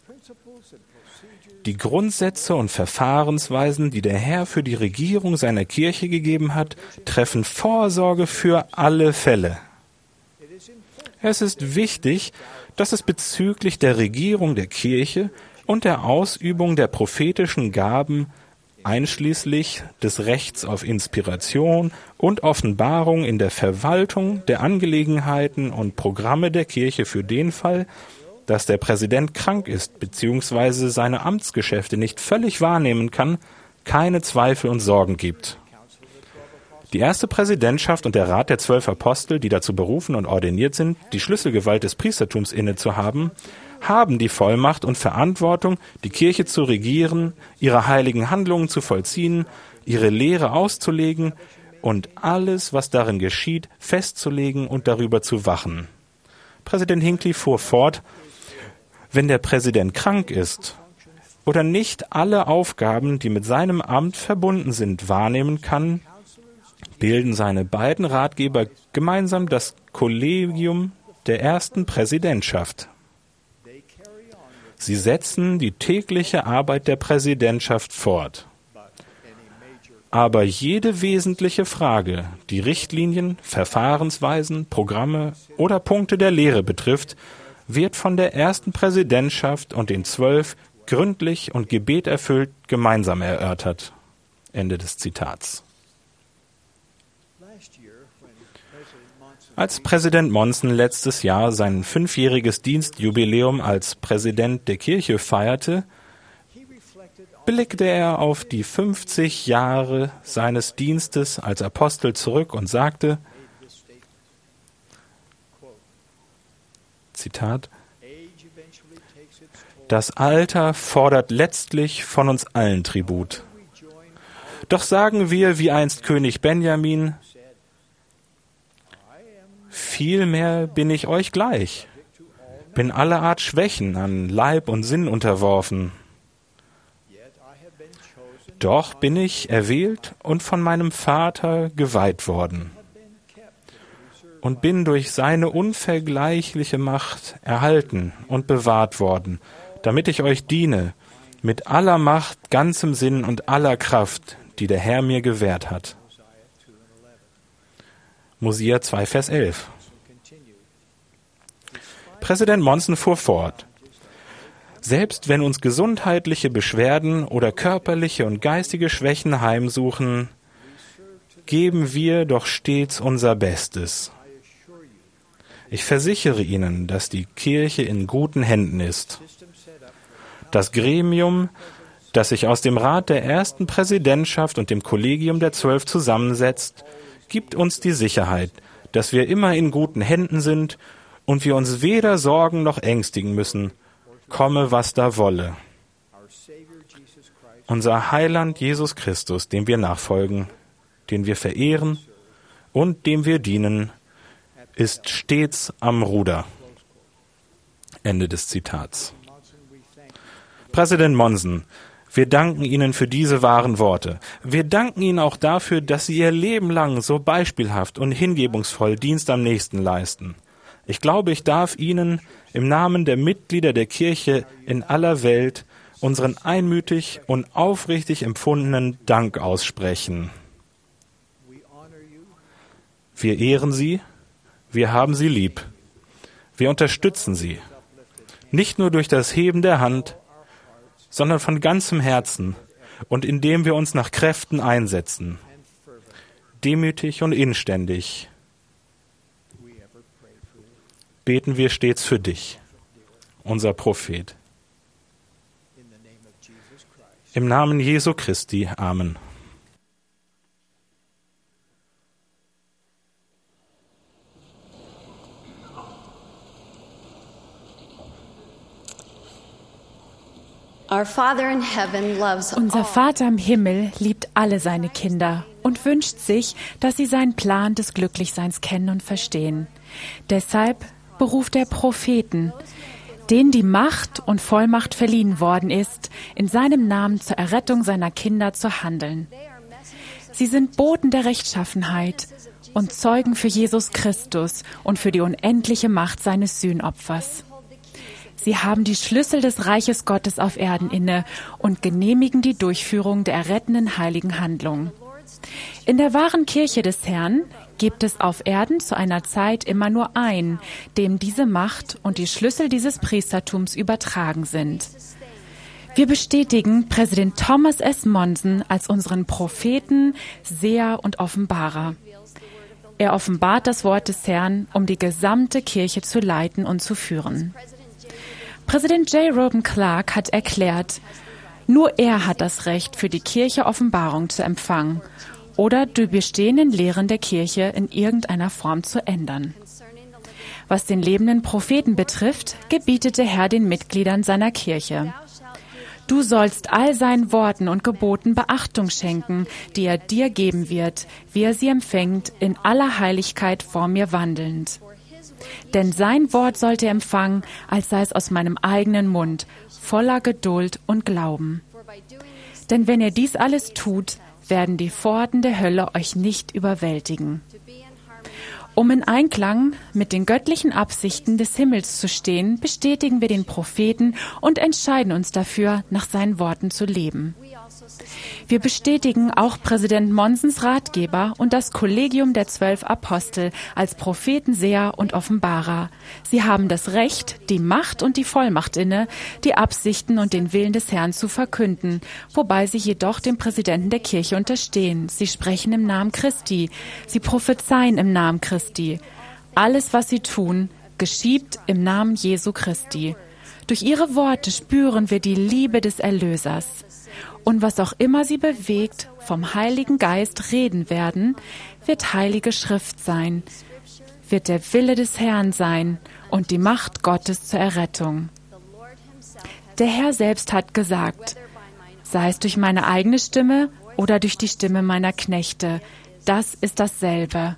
die Grundsätze und Verfahrensweisen, die der Herr für die Regierung seiner Kirche gegeben hat, treffen Vorsorge für alle Fälle. Es ist wichtig, dass es bezüglich der Regierung der Kirche und der Ausübung der prophetischen Gaben einschließlich des Rechts auf Inspiration und Offenbarung in der Verwaltung der Angelegenheiten und Programme der Kirche für den Fall, dass der Präsident krank ist bzw. seine Amtsgeschäfte nicht völlig wahrnehmen kann, keine Zweifel und Sorgen gibt. Die erste Präsidentschaft und der Rat der 12 Apostel, die dazu berufen und ordiniert sind, die Schlüsselgewalt des Priestertums innezuhaben, haben die Vollmacht und Verantwortung, die Kirche zu regieren, ihre heiligen Handlungen zu vollziehen, ihre Lehre auszulegen und alles, was darin geschieht, festzulegen und darüber zu wachen. Präsident Hinckley fuhr fort, wenn der Präsident krank ist oder nicht alle Aufgaben, die mit seinem Amt verbunden sind, wahrnehmen kann, bilden seine beiden Ratgeber gemeinsam das Kollegium der ersten Präsidentschaft. Sie setzen die tägliche Arbeit der Präsidentschaft fort. Aber jede wesentliche Frage, die Richtlinien, Verfahrensweisen, Programme oder Punkte der Lehre betrifft, wird von der ersten Präsidentschaft und den 12 gründlich und gebeterfüllt gemeinsam erörtert. Ende des Zitats. Als Präsident Monson letztes Jahr sein 5-jähriges Dienstjubiläum als Präsident der Kirche feierte, blickte er auf die 50 Jahre seines Dienstes als Apostel zurück und sagte, Zitat, das Alter fordert letztlich von uns allen Tribut. Doch sagen wir, wie einst König Benjamin, vielmehr bin ich euch gleich, bin aller Art Schwächen an Leib und Sinn unterworfen. Doch bin ich erwählt und von meinem Vater geweiht worden und bin durch seine unvergleichliche Macht erhalten und bewahrt worden, damit ich euch diene, mit aller Macht, ganzem Sinn und aller Kraft, die der Herr mir gewährt hat. Mosia 2, Vers 11. Präsident Monson fuhr fort. Selbst wenn uns gesundheitliche Beschwerden oder körperliche und geistige Schwächen heimsuchen, geben wir doch stets unser Bestes. Ich versichere Ihnen, dass die Kirche in guten Händen ist. Das Gremium, das sich aus dem Rat der ersten Präsidentschaft und dem Kollegium der 12 zusammensetzt, gibt uns die Sicherheit, dass wir immer in guten Händen sind und wir uns weder sorgen noch ängstigen müssen, komme, was da wolle. Unser Heiland Jesus Christus, dem wir nachfolgen, den wir verehren und dem wir dienen, ist stets am Ruder. Ende des Zitats. Präsident Monson, wir danken Ihnen für diese wahren Worte. Wir danken Ihnen auch dafür, dass Sie Ihr Leben lang so beispielhaft und hingebungsvoll Dienst am Nächsten leisten. Ich glaube, ich darf Ihnen im Namen der Mitglieder der Kirche in aller Welt unseren einmütig und aufrichtig empfundenen Dank aussprechen. Wir ehren Sie, wir haben Sie lieb, wir unterstützen Sie, nicht nur durch das Heben der Hand, sondern von ganzem Herzen und indem wir uns nach Kräften einsetzen, demütig und inständig, beten wir stets für dich, unser Prophet. Im Namen Jesu Christi. Amen. Unser Vater im Himmel liebt alle seine Kinder und wünscht sich, dass sie seinen Plan des Glücklichseins kennen und verstehen. Deshalb beruft er Propheten, denen die Macht und Vollmacht verliehen worden ist, in seinem Namen zur Errettung seiner Kinder zu handeln. Sie sind Boten der Rechtschaffenheit und Zeugen für Jesus Christus und für die unendliche Macht seines Sühnopfers. Sie haben die Schlüssel des Reiches Gottes auf Erden inne und genehmigen die Durchführung der errettenden heiligen Handlungen. In der wahren Kirche des Herrn gibt es auf Erden zu einer Zeit immer nur einen, dem diese Macht und die Schlüssel dieses Priestertums übertragen sind. Wir bestätigen Präsident Thomas S. Monson als unseren Propheten, Seher und Offenbarer. Er offenbart das Wort des Herrn, um die gesamte Kirche zu leiten und zu führen. Präsident J. Reuben Clark hat erklärt, nur er hat das Recht, für die Kirche Offenbarung zu empfangen oder die bestehenden Lehren der Kirche in irgendeiner Form zu ändern. Was den lebenden Propheten betrifft, gebietet der Herr den Mitgliedern seiner Kirche: Du sollst all seinen Worten und Geboten Beachtung schenken, die er dir geben wird, wie er sie empfängt, in aller Heiligkeit vor mir wandelnd. Denn sein Wort sollt ihr empfangen, als sei es aus meinem eigenen Mund, voller Geduld und Glauben. Denn wenn ihr dies alles tut, werden die Pforten der Hölle euch nicht überwältigen. Um in Einklang mit den göttlichen Absichten des Himmels zu stehen, bestätigen wir den Propheten und entscheiden uns dafür, nach seinen Worten zu leben. Wir bestätigen auch Präsident Monsens Ratgeber und das Kollegium der 12 Apostel als Propheten, Seher und Offenbarer. Sie haben das Recht, die Macht und die Vollmacht inne, die Absichten und den Willen des Herrn zu verkünden, wobei sie jedoch dem Präsidenten der Kirche unterstehen. Sie sprechen im Namen Christi, sie prophezeien im Namen Christi. Alles, was sie tun, geschieht im Namen Jesu Christi. Durch ihre Worte spüren wir die Liebe des Erlösers. Und was auch immer sie bewegt, vom Heiligen Geist reden werden, wird Heilige Schrift sein, wird der Wille des Herrn sein und die Macht Gottes zur Errettung. Der Herr selbst hat gesagt, sei es durch meine eigene Stimme oder durch die Stimme meiner Knechte, das ist dasselbe.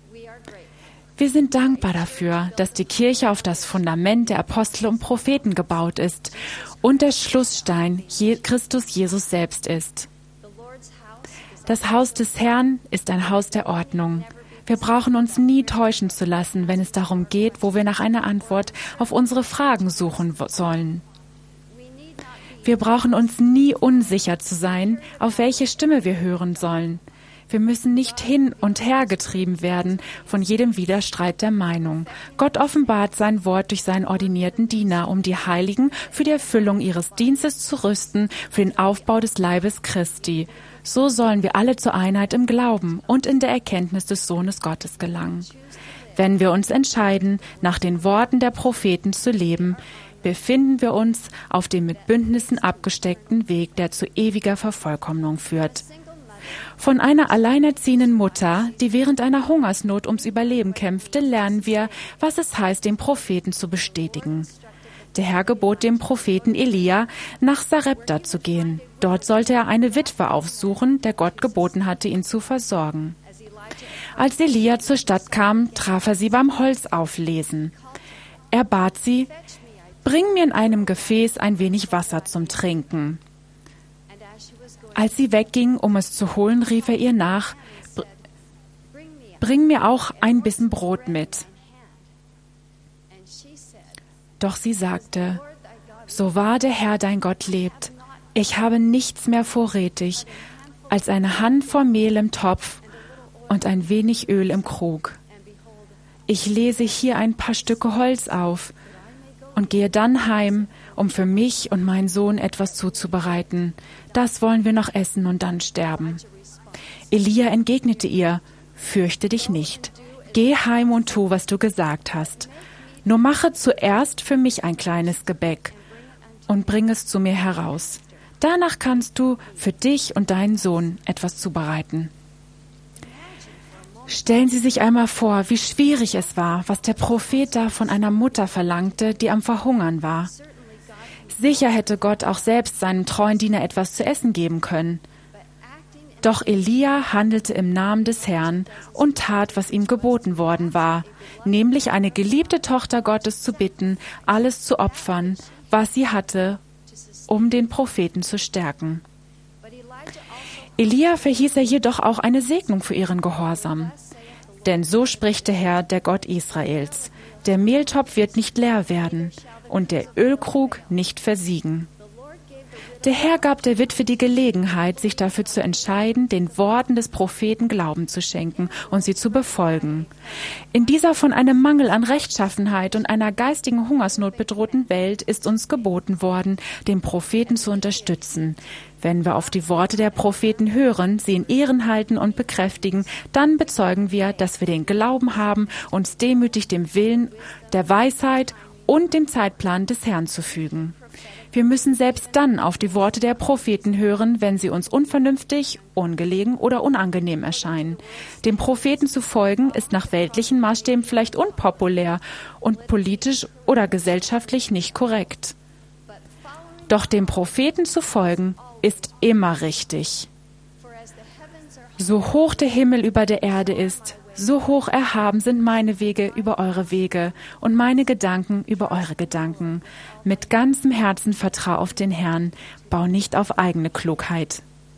Wir sind dankbar dafür, dass die Kirche auf das Fundament der Apostel und Propheten gebaut ist und der Schlussstein Christus Jesus selbst ist. Das Haus des Herrn ist ein Haus der Ordnung. Wir brauchen uns nie täuschen zu lassen, wenn es darum geht, wo wir nach einer Antwort auf unsere Fragen suchen sollen. Wir brauchen uns nie unsicher zu sein, auf welche Stimme wir hören sollen. Wir müssen nicht hin und her getrieben werden von jedem Widerstreit der Meinung. Gott offenbart sein Wort durch seinen ordinierten Diener, um die Heiligen für die Erfüllung ihres Dienstes zu rüsten, für den Aufbau des Leibes Christi. So sollen wir alle zur Einheit im Glauben und in der Erkenntnis des Sohnes Gottes gelangen. Wenn wir uns entscheiden, nach den Worten der Propheten zu leben, befinden wir uns auf dem mit Bündnissen abgesteckten Weg, der zu ewiger Vervollkommnung führt. Von einer alleinerziehenden Mutter, die während einer Hungersnot ums Überleben kämpfte, lernen wir, was es heißt, den Propheten zu bestätigen. Der Herr gebot dem Propheten Elia, nach Sarepta zu gehen. Dort sollte er eine Witwe aufsuchen, der Gott geboten hatte, ihn zu versorgen. Als Elia zur Stadt kam, traf er sie beim Holzauflesen. Er bat sie, bring mir in einem Gefäß ein wenig Wasser zum Trinken. Als sie wegging, um es zu holen, rief er ihr nach, bring mir auch ein Bissen Brot mit. Doch sie sagte, so wahr der Herr dein Gott lebt, ich habe nichts mehr vorrätig als eine Handvoll Mehl im Topf und ein wenig Öl im Krug. Ich lese hier ein paar Stücke Holz auf und gehe dann heim, um für mich und meinen Sohn etwas zuzubereiten. Das wollen wir noch essen und dann sterben. Elia entgegnete ihr, fürchte dich nicht. Geh heim und tu, was du gesagt hast. Nur mache zuerst für mich ein kleines Gebäck und bring es zu mir heraus. Danach kannst du für dich und deinen Sohn etwas zubereiten. Stellen Sie sich einmal vor, wie schwierig es war, was der Prophet da von einer Mutter verlangte, die am Verhungern war. Sicher hätte Gott auch selbst seinem treuen Diener etwas zu essen geben können. Doch Elia handelte im Namen des Herrn und tat, was ihm geboten worden war, nämlich eine geliebte Tochter Gottes zu bitten, alles zu opfern, was sie hatte, um den Propheten zu stärken. Elia verhieß er jedoch auch eine Segnung für ihren Gehorsam. Denn so spricht der Herr, der Gott Israels: Der Mehltopf wird nicht leer werden und der Ölkrug nicht versiegen. Der Herr gab der Witwe die Gelegenheit, sich dafür zu entscheiden, den Worten des Propheten Glauben zu schenken und sie zu befolgen. In dieser von einem Mangel an Rechtschaffenheit und einer geistigen Hungersnot bedrohten Welt ist uns geboten worden, den Propheten zu unterstützen. Wenn wir auf die Worte der Propheten hören, sie in Ehren halten und bekräftigen, dann bezeugen wir, dass wir den Glauben haben, uns demütig dem Willen, der Weisheit und dem Zeitplan des Herrn zu fügen. Wir müssen selbst dann auf die Worte der Propheten hören, wenn sie uns unvernünftig, ungelegen oder unangenehm erscheinen. Dem Propheten zu folgen ist nach weltlichen Maßstäben vielleicht unpopulär und politisch oder gesellschaftlich nicht korrekt. Doch dem Propheten zu folgen ist immer richtig. So hoch der Himmel über der Erde ist, so hoch erhaben sind meine Wege über eure Wege und meine Gedanken über eure Gedanken. Mit ganzem Herzen vertrau auf den Herrn, bau nicht auf eigene Klugheit.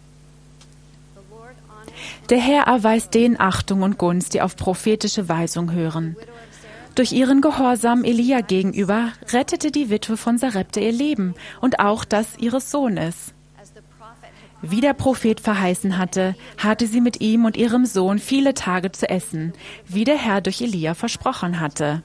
Der Herr erweist denen Achtung und Gunst, die auf prophetische Weisung hören. Durch ihren Gehorsam Elia gegenüber rettete die Witwe von Sarepta ihr Leben und auch das ihres Sohnes. Wie der Prophet verheißen hatte, hatte sie mit ihm und ihrem Sohn viele Tage zu essen, wie der Herr durch Elia versprochen hatte.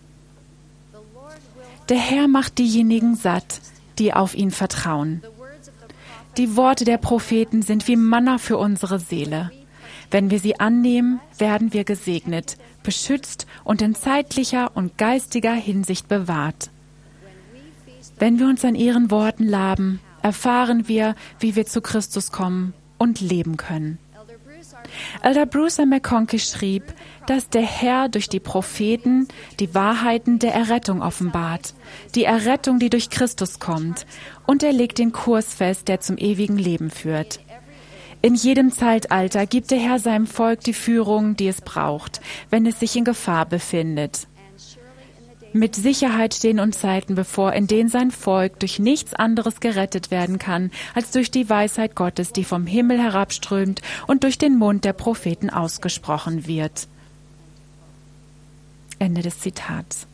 Der Herr macht diejenigen satt, die auf ihn vertrauen. Die Worte der Propheten sind wie Manna für unsere Seele. Wenn wir sie annehmen, werden wir gesegnet, beschützt und in zeitlicher und geistiger Hinsicht bewahrt. Wenn wir uns an ihren Worten laben, erfahren wir, wie wir zu Christus kommen und leben können. Elder Bruce R. McConkie schrieb, dass der Herr durch die Propheten die Wahrheiten der Errettung offenbart, die Errettung, die durch Christus kommt, und er legt den Kurs fest, der zum ewigen Leben führt. In jedem Zeitalter gibt der Herr seinem Volk die Führung, die es braucht, wenn es sich in Gefahr befindet. Mit Sicherheit stehen uns Zeiten bevor, in denen sein Volk durch nichts anderes gerettet werden kann, als durch die Weisheit Gottes, die vom Himmel herabströmt und durch den Mund der Propheten ausgesprochen wird. Ende des Zitats.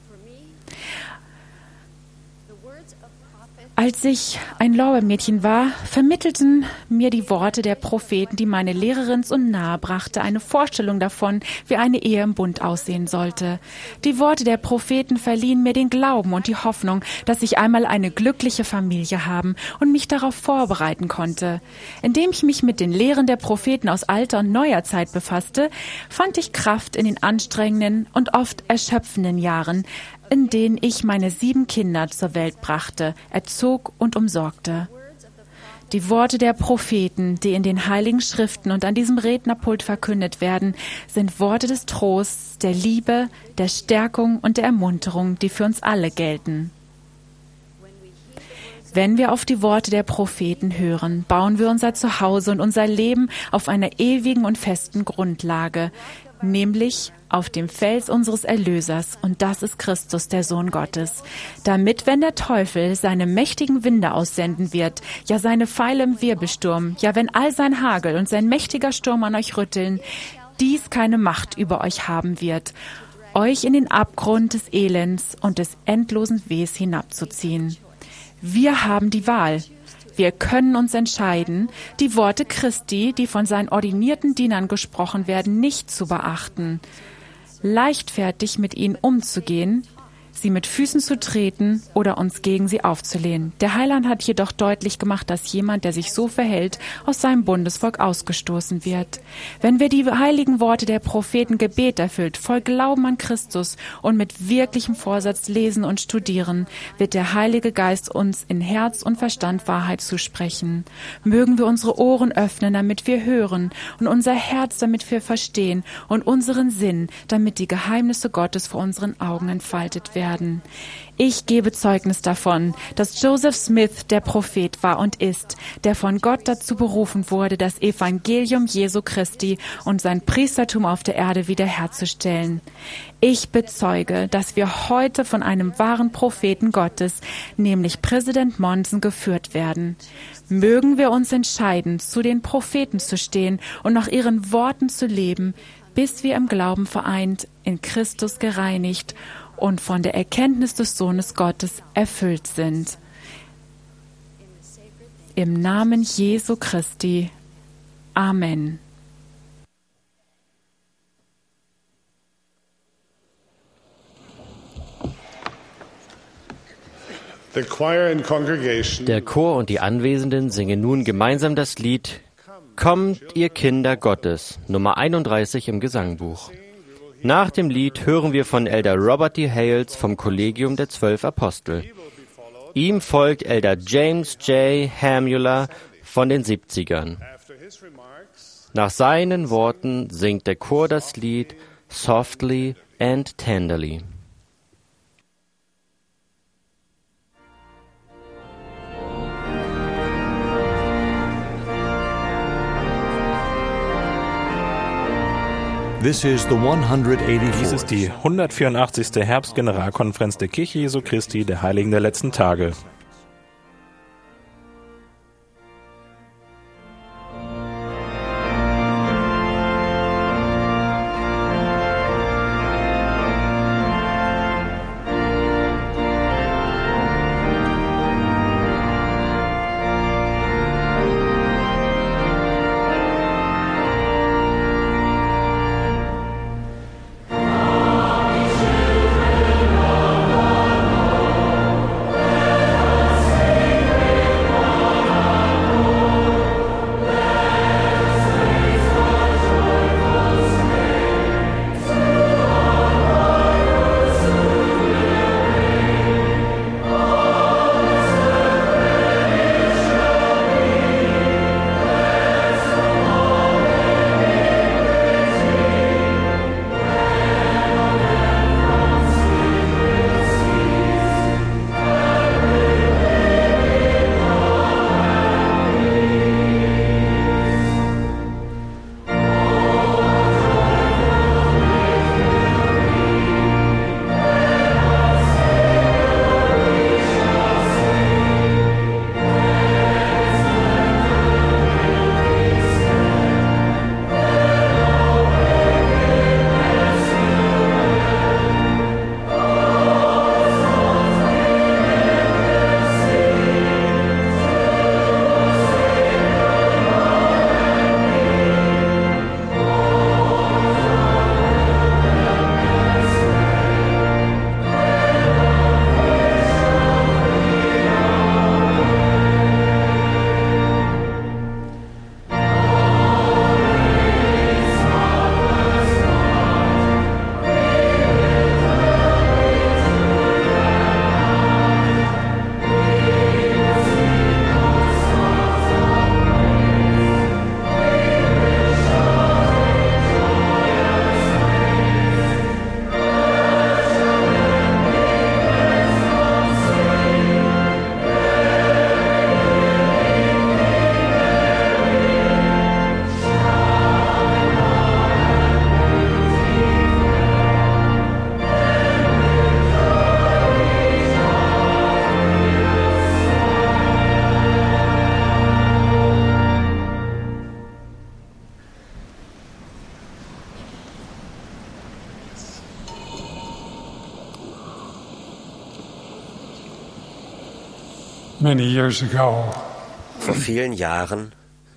Als ich ein Lorbeermädchen war, vermittelten mir die Worte der Propheten, die meine Lehrerin uns nahebrachte, eine Vorstellung davon, wie eine Ehe im Bund aussehen sollte. Die Worte der Propheten verliehen mir den Glauben und die Hoffnung, dass ich einmal eine glückliche Familie haben und mich darauf vorbereiten konnte. Indem ich mich mit den Lehren der Propheten aus alter und neuer Zeit befasste, fand ich Kraft in den anstrengenden und oft erschöpfenden Jahren, in denen ich meine 7 Kinder zur Welt brachte, erzog und umsorgte. Die Worte der Propheten, die in den Heiligen Schriften und an diesem Rednerpult verkündet werden, sind Worte des Trosts, der Liebe, der Stärkung und der Ermunterung, die für uns alle gelten. Wenn wir auf die Worte der Propheten hören, bauen wir unser Zuhause und unser Leben auf einer ewigen und festen Grundlage, nämlich auf dem Fels unseres Erlösers, und das ist Christus, der Sohn Gottes, damit, wenn der Teufel seine mächtigen Winde aussenden wird, ja seine Pfeile im Wirbelsturm, ja wenn all sein Hagel und sein mächtiger Sturm an euch rütteln, dies keine Macht über euch haben wird, euch in den Abgrund des Elends und des endlosen Wehs hinabzuziehen. Wir haben die Wahl. Wir können uns entscheiden, die Worte Christi, die von seinen ordinierten Dienern gesprochen werden, nicht zu beachten, leichtfertig mit ihnen umzugehen, sie mit Füßen zu treten oder uns gegen sie aufzulehnen. Der Heiland hat jedoch deutlich gemacht, dass jemand, der sich so verhält, aus seinem Bundesvolk ausgestoßen wird. Wenn wir die heiligen Worte der Propheten gebeterfüllt, voll Glauben an Christus und mit wirklichem Vorsatz lesen und studieren, wird der Heilige Geist uns in Herz und Verstand Wahrheit zusprechen. Mögen wir unsere Ohren öffnen, damit wir hören, und unser Herz, damit wir verstehen, und unseren Sinn, damit die Geheimnisse Gottes vor unseren Augen entfaltet werden. Ich gebe Zeugnis davon, dass Joseph Smith der Prophet war und ist, der von Gott dazu berufen wurde, das Evangelium Jesu Christi und sein Priestertum auf der Erde wiederherzustellen. Ich bezeuge, dass wir heute von einem wahren Propheten Gottes, nämlich Präsident Monson, geführt werden. Mögen wir uns entscheiden, zu den Propheten zu stehen und nach ihren Worten zu leben, bis wir im Glauben vereint, in Christus gereinigt und von der Erkenntnis des Sohnes Gottes erfüllt sind. Im Namen Jesu Christi. Amen. Der Chor und die Anwesenden singen nun gemeinsam das Lied Kommt, ihr Kinder Gottes, Nummer 31 im Gesangbuch. Nach dem Lied hören wir von Elder Robert D. Hales vom Kollegium der 12 Apostel. Ihm folgt Elder James J. Hamula von den 70ern. Nach seinen Worten singt der Chor das Lied Softly and Tenderly. This is the 184th. Dies ist die 184. Herbstgeneralkonferenz der Kirche Jesu Christi, der Heiligen der letzten Tage. Vor vielen Jahren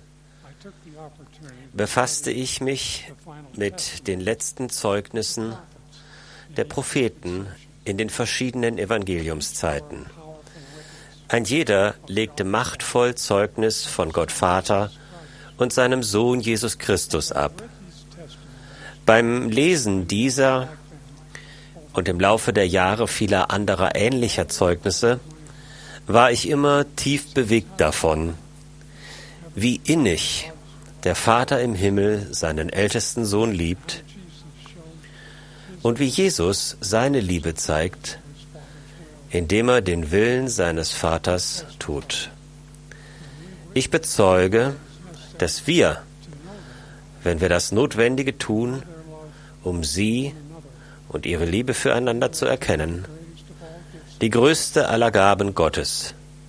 befasste ich mich mit den letzten Zeugnissen der Propheten in den verschiedenen Evangeliumszeiten. Ein jeder legte machtvoll Zeugnis von Gott Vater und seinem Sohn Jesus Christus ab. Beim Lesen dieser und im Laufe der Jahre vieler anderer ähnlicher Zeugnisse war ich immer tief bewegt davon, wie innig der Vater im Himmel seinen ältesten Sohn liebt und wie Jesus seine Liebe zeigt, indem er den Willen seines Vaters tut. Ich bezeuge, dass wir, wenn wir das Notwendige tun, um sie und ihre Liebe füreinander zu erkennen, die größte aller Gaben Gottes,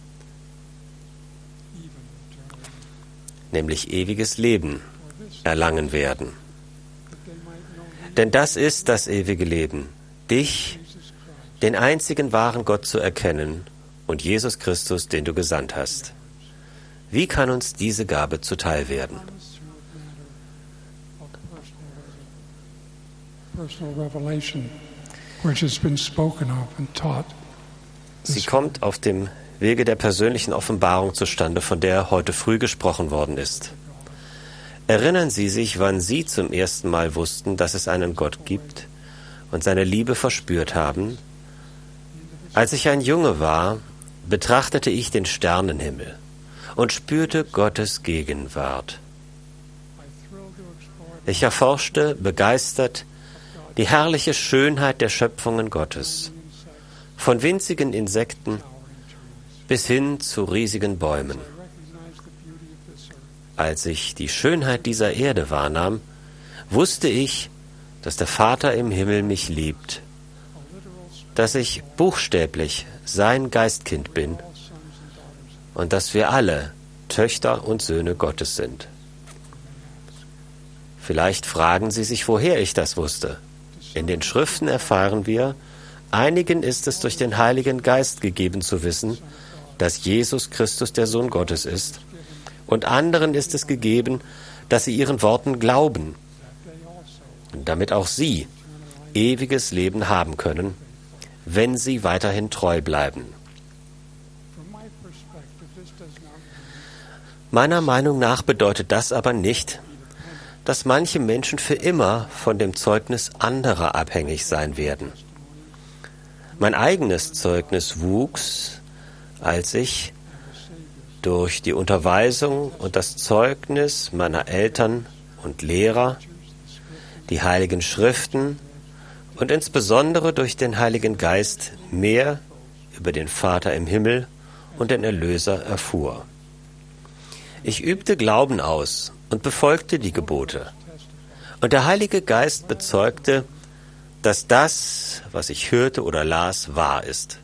nämlich ewiges Leben, erlangen werden. Denn das ist das ewige Leben, dich, den einzigen wahren Gott zu erkennen und Jesus Christus, den du gesandt hast. Wie kann uns diese Gabe zuteil werden? Sie kommt auf dem Wege der persönlichen Offenbarung zustande, von der heute früh gesprochen worden ist. Erinnern Sie sich, wann Sie zum ersten Mal wussten, dass es einen Gott gibt und seine Liebe verspürt haben? Als ich ein Junge war, betrachtete ich den Sternenhimmel und spürte Gottes Gegenwart. Ich erforschte begeistert die herrliche Schönheit der Schöpfungen Gottes, von winzigen Insekten bis hin zu riesigen Bäumen. Als ich die Schönheit dieser Erde wahrnahm, wusste ich, dass der Vater im Himmel mich liebt, dass ich buchstäblich sein Geistkind bin und dass wir alle Töchter und Söhne Gottes sind. Vielleicht fragen Sie sich, woher ich das wusste. In den Schriften erfahren wir, einigen ist es durch den Heiligen Geist gegeben zu wissen, dass Jesus Christus der Sohn Gottes ist, und anderen ist es gegeben, dass sie ihren Worten glauben, damit auch sie ewiges Leben haben können, wenn sie weiterhin treu bleiben. Meiner Meinung nach bedeutet das aber nicht, dass manche Menschen für immer von dem Zeugnis anderer abhängig sein werden. Mein eigenes Zeugnis wuchs, als ich durch die Unterweisung und das Zeugnis meiner Eltern und Lehrer, die Heiligen Schriften und insbesondere durch den Heiligen Geist mehr über den Vater im Himmel und den Erlöser erfuhr. Ich übte Glauben aus und befolgte die Gebote. Und der Heilige Geist bezeugte, dass das, was ich hörte oder las, wahr ist.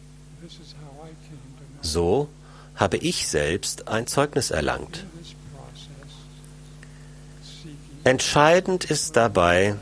So habe ich selbst ein Zeugnis erlangt. Entscheidend ist dabei,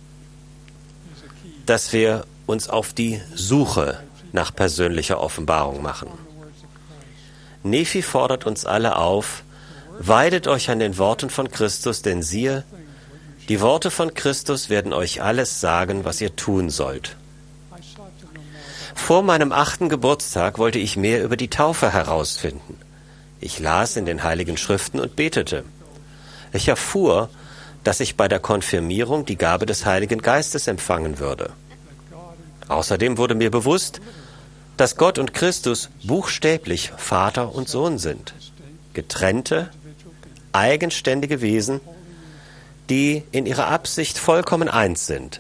dass wir uns auf die Suche nach persönlicher Offenbarung machen. Nephi fordert uns alle auf, weidet euch an den Worten von Christus, denn siehe, die Worte von Christus werden euch alles sagen, was ihr tun sollt. Vor meinem 8. Geburtstag wollte ich mehr über die Taufe herausfinden. Ich las in den Heiligen Schriften und betete. Ich erfuhr, dass ich bei der Konfirmierung die Gabe des Heiligen Geistes empfangen würde. Außerdem wurde mir bewusst, dass Gott und Christus buchstäblich Vater und Sohn sind. Getrennte, eigenständige Wesen, die in ihrer Absicht vollkommen eins sind.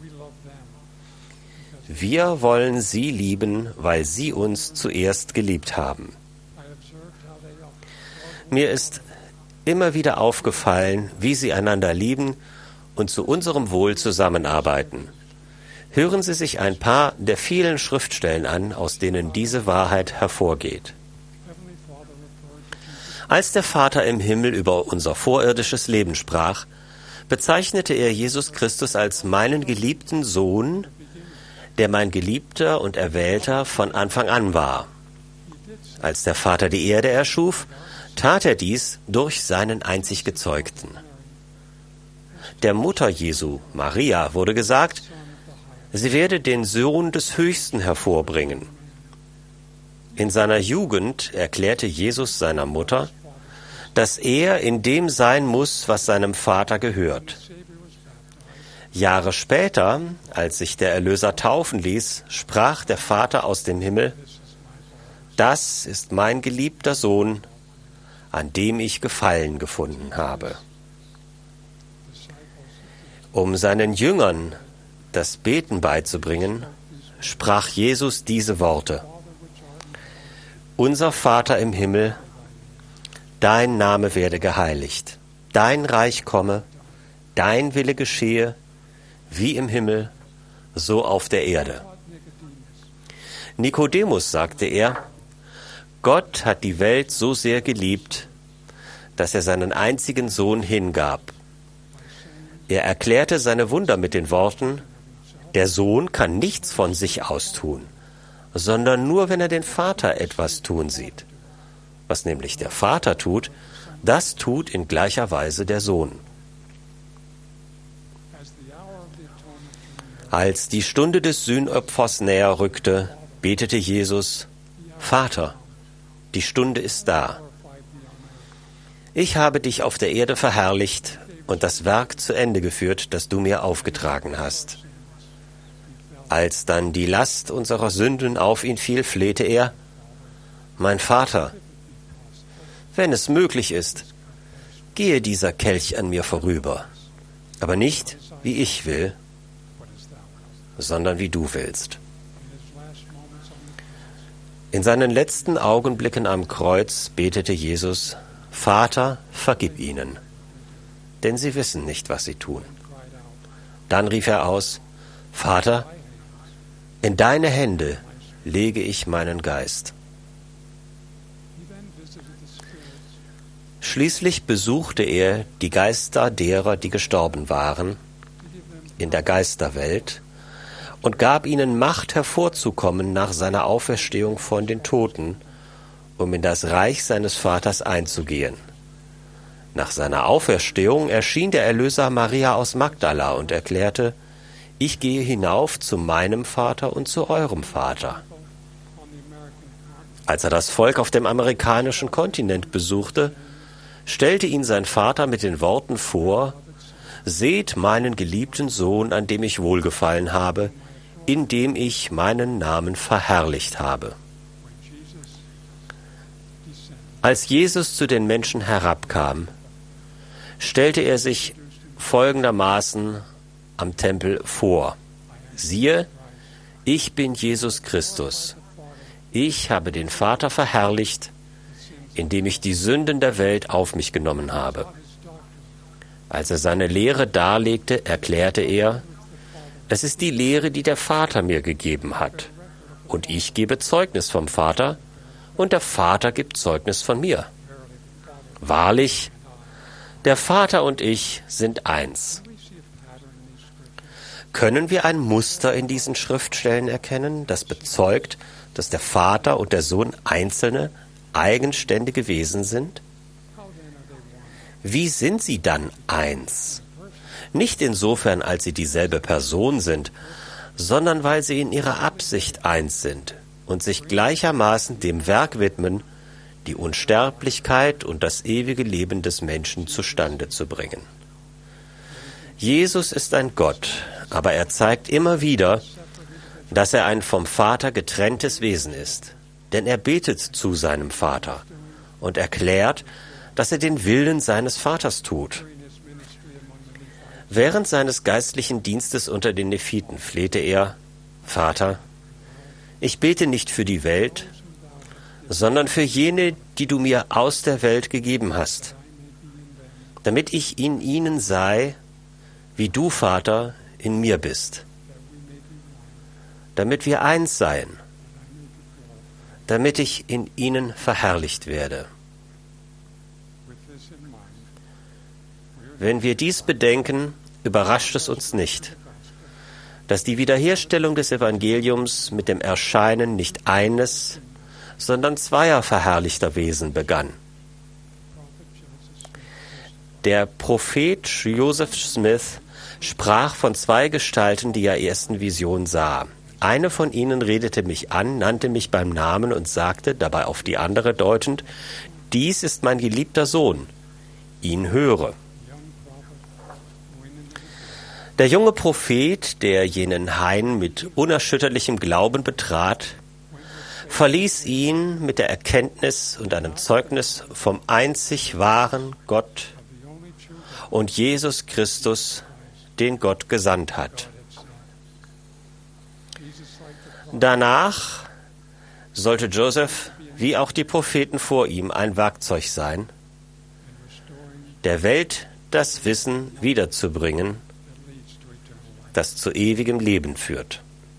Wir wollen sie lieben, weil sie uns zuerst geliebt haben. Mir ist immer wieder aufgefallen, wie sie einander lieben und zu unserem Wohl zusammenarbeiten. Hören Sie sich ein paar der vielen Schriftstellen an, aus denen diese Wahrheit hervorgeht. Als der Vater im Himmel über unser vorirdisches Leben sprach, bezeichnete er Jesus Christus als meinen geliebten Sohn, der mein Geliebter und Erwählter von Anfang an war. Als der Vater die Erde erschuf, tat er dies durch seinen einzig Gezeugten. Der Mutter Jesu, Maria, wurde gesagt, sie werde den Sohn des Höchsten hervorbringen. In seiner Jugend erklärte Jesus seiner Mutter, dass er in dem sein muss, was seinem Vater gehört. Jahre später, als sich der Erlöser taufen ließ, sprach der Vater aus dem Himmel, das ist mein geliebter Sohn, an dem ich Gefallen gefunden habe. Um seinen Jüngern das Beten beizubringen, sprach Jesus diese Worte. Unser Vater im Himmel, dein Name werde geheiligt, dein Reich komme, dein Wille geschehe, wie im Himmel, so auf der Erde. Nikodemus sagte er, Gott hat die Welt so sehr geliebt, dass er seinen einzigen Sohn hingab. Er erklärte seine Wunder mit den Worten, der Sohn kann nichts von sich aus tun, sondern nur, wenn er den Vater etwas tun sieht. Was nämlich der Vater tut, das tut in gleicher Weise der Sohn. Als die Stunde des Sühnopfers näher rückte, betete Jesus, Vater, die Stunde ist da. Ich habe dich auf der Erde verherrlicht und das Werk zu Ende geführt, das du mir aufgetragen hast. Als dann die Last unserer Sünden auf ihn fiel, flehte er, mein Vater, wenn es möglich ist, gehe dieser Kelch an mir vorüber, aber nicht, wie ich will, sondern wie du willst. In seinen letzten Augenblicken am Kreuz betete Jesus, Vater, vergib ihnen, denn sie wissen nicht, was sie tun. Dann rief er aus: Vater, in deine Hände lege ich meinen Geist. Schließlich besuchte er die Geister derer, die gestorben waren, in der Geisterwelt, und gab ihnen Macht hervorzukommen nach seiner Auferstehung von den Toten, um in das Reich seines Vaters einzugehen. Nach seiner Auferstehung erschien der Erlöser Maria aus Magdala und erklärte: Ich gehe hinauf zu meinem Vater und zu eurem Vater. Als er das Volk auf dem amerikanischen Kontinent besuchte, stellte ihn sein Vater mit den Worten vor: Seht meinen geliebten Sohn, an dem ich wohlgefallen habe, in dem ich meinen Namen verherrlicht habe. Als Jesus zu den Menschen herabkam, stellte er sich folgendermaßen am Tempel vor: Siehe, ich bin Jesus Christus. Ich habe den Vater verherrlicht, indem ich die Sünden der Welt auf mich genommen habe. Als er seine Lehre darlegte, erklärte er: Es ist die Lehre, die der Vater mir gegeben hat. Und ich gebe Zeugnis vom Vater, und der Vater gibt Zeugnis von mir. Wahrlich, der Vater und ich sind eins. Können wir ein Muster in diesen Schriftstellen erkennen, das bezeugt, dass der Vater und der Sohn einzelne, eigenständige Wesen sind? Wie sind sie dann eins? Nicht insofern, als sie dieselbe Person sind, sondern weil sie in ihrer Absicht eins sind und sich gleichermaßen dem Werk widmen, die Unsterblichkeit und das ewige Leben des Menschen zustande zu bringen. Jesus ist ein Gott, aber er zeigt immer wieder, dass er ein vom Vater getrenntes Wesen ist, denn er betet zu seinem Vater und erklärt, dass er den Willen seines Vaters tut. Während seines geistlichen Dienstes unter den Nephiten flehte er: Vater, ich bete nicht für die Welt, sondern für jene, die du mir aus der Welt gegeben hast, damit ich in ihnen sei, wie du, Vater, in mir bist, damit wir eins seien, damit ich in ihnen verherrlicht werde. Wenn wir dies bedenken, überrascht es uns nicht, dass die Wiederherstellung des Evangeliums mit dem Erscheinen nicht eines, sondern zweier verherrlichter Wesen begann. Der Prophet Joseph Smith sprach von zwei Gestalten, die er ersten Vision sah. Eine von ihnen redete mich an, nannte mich beim Namen und sagte, dabei auf die andere deutend: Dies ist mein geliebter Sohn, ihn höre. Der junge Prophet, der jenen Hain mit unerschütterlichem Glauben betrat, verließ ihn mit der Erkenntnis und einem Zeugnis vom einzig wahren Gott und Jesus Christus, den Gott gesandt hat. Danach sollte Joseph, wie auch die Propheten vor ihm, ein Werkzeug sein, der Welt das Wissen wiederzubringen, das zu ewigem Leben führt.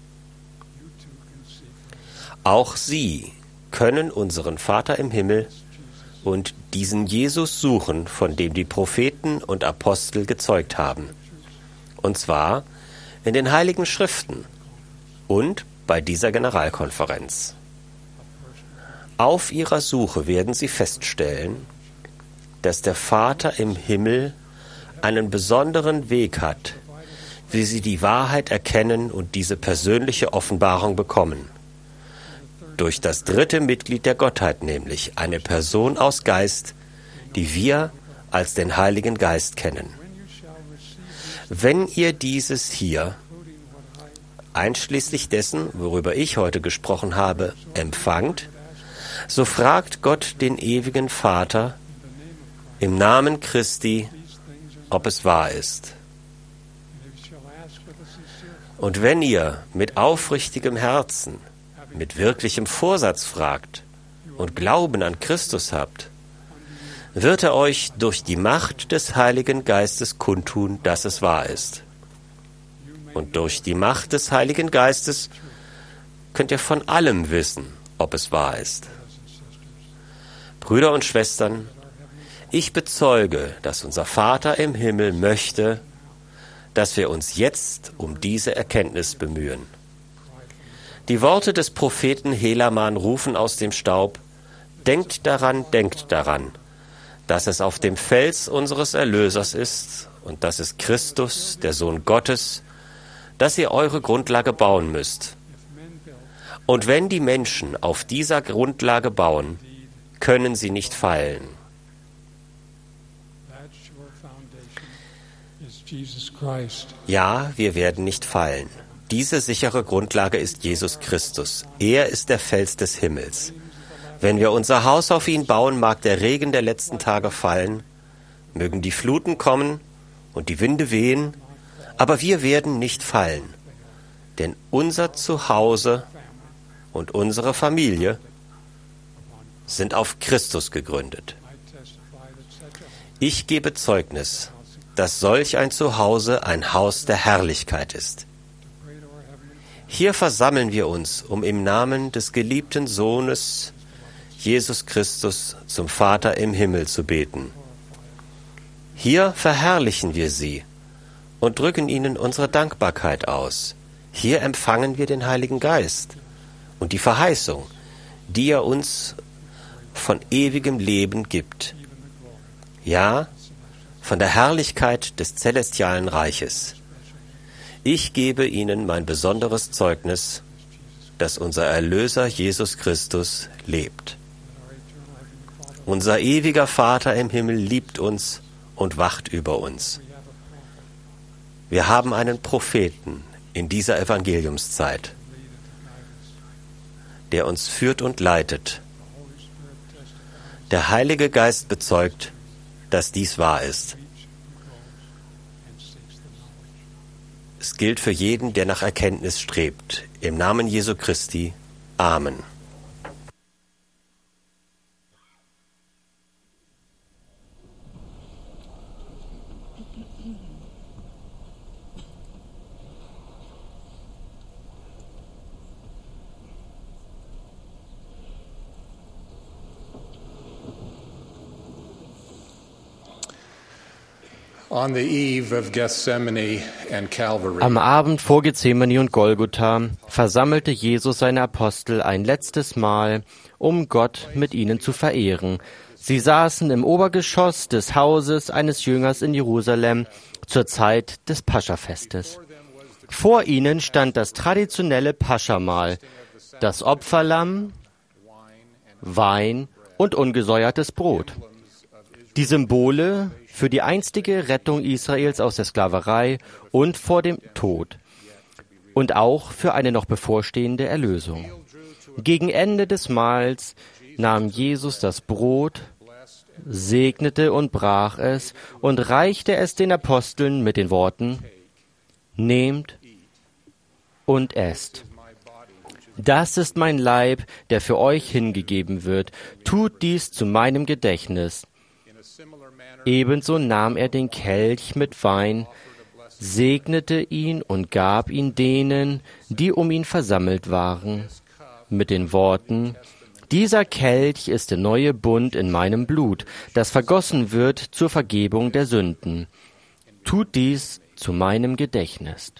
Auch Sie können unseren Vater im Himmel und diesen Jesus suchen, von dem die Propheten und Apostel gezeugt haben. Und zwar in den Heiligen Schriften und bei dieser Generalkonferenz. Auf ihrer Suche werden Sie feststellen, dass der Vater im Himmel einen besonderen Weg hat, wie Sie die Wahrheit erkennen und diese persönliche Offenbarung bekommen. Durch das dritte Mitglied der Gottheit, nämlich eine Person aus Geist, die wir als den Heiligen Geist kennen. Wenn ihr dieses hier, einschließlich dessen, worüber ich heute gesprochen habe, empfangt, so fragt Gott den ewigen Vater im Namen Christi, ob es wahr ist. Und wenn ihr mit aufrichtigem Herzen, mit wirklichem Vorsatz fragt und Glauben an Christus habt, wird er euch durch die Macht des Heiligen Geistes kundtun, dass es wahr ist. Und durch die Macht des Heiligen Geistes könnt ihr von allem wissen, ob es wahr ist. Brüder und Schwestern, ich bezeuge, dass unser Vater im Himmel möchte, dass wir uns jetzt um diese Erkenntnis bemühen. Die Worte des Propheten Helaman rufen aus dem Staub: denkt daran, dass es auf dem Fels unseres Erlösers ist und dass es Christus, der Sohn Gottes, dass ihr eure Grundlage bauen müsst. Und wenn die Menschen auf dieser Grundlage bauen, können sie nicht fallen. Ja, wir werden nicht fallen. Diese sichere Grundlage ist Jesus Christus. Er ist der Fels des Himmels. Wenn wir unser Haus auf ihn bauen, mag der Regen der letzten Tage fallen, mögen die Fluten kommen und die Winde wehen, aber wir werden nicht fallen, denn unser Zuhause und unsere Familie sind auf Christus gegründet. Ich gebe Zeugnis, dass solch ein Zuhause ein Haus der Herrlichkeit ist. Hier versammeln wir uns, um im Namen des geliebten Sohnes Jesus Christus zum Vater im Himmel zu beten. Hier verherrlichen wir sie und drücken ihnen unsere Dankbarkeit aus. Hier empfangen wir den Heiligen Geist und die Verheißung, die er uns von ewigem Leben gibt. Ja, von der Herrlichkeit des celestialen Reiches. Ich gebe ihnen mein besonderes Zeugnis, dass unser Erlöser Jesus Christus lebt. Unser ewiger Vater im Himmel liebt uns und wacht über uns. Wir haben einen Propheten in dieser Evangeliumszeit, der uns führt und leitet. Der Heilige Geist bezeugt, dass dies wahr ist. Es gilt für jeden, der nach Erkenntnis strebt. Im Namen Jesu Christi. Amen. Am Abend vor Gethsemane und Golgotha versammelte Jesus seine Apostel ein letztes Mal, um Gott mit ihnen zu verehren. Sie saßen im Obergeschoss des Hauses eines Jüngers in Jerusalem zur Zeit des Paschafestes. Vor ihnen stand das traditionelle Paschamahl, das Opferlamm, Wein und ungesäuertes Brot. Die Symbole für die einstige Rettung Israels aus der Sklaverei und vor dem Tod und auch für eine noch bevorstehende Erlösung. Gegen Ende des Mahls nahm Jesus das Brot, segnete und brach es und reichte es den Aposteln mit den Worten: Nehmt und esst. Das ist mein Leib, der für euch hingegeben wird. Tut dies zu meinem Gedächtnis. Ebenso nahm er den Kelch mit Wein, segnete ihn und gab ihn denen, die um ihn versammelt waren, mit den Worten: Dieser Kelch ist der neue Bund in meinem Blut, das vergossen wird zur Vergebung der Sünden. Tut dies zu meinem Gedächtnis.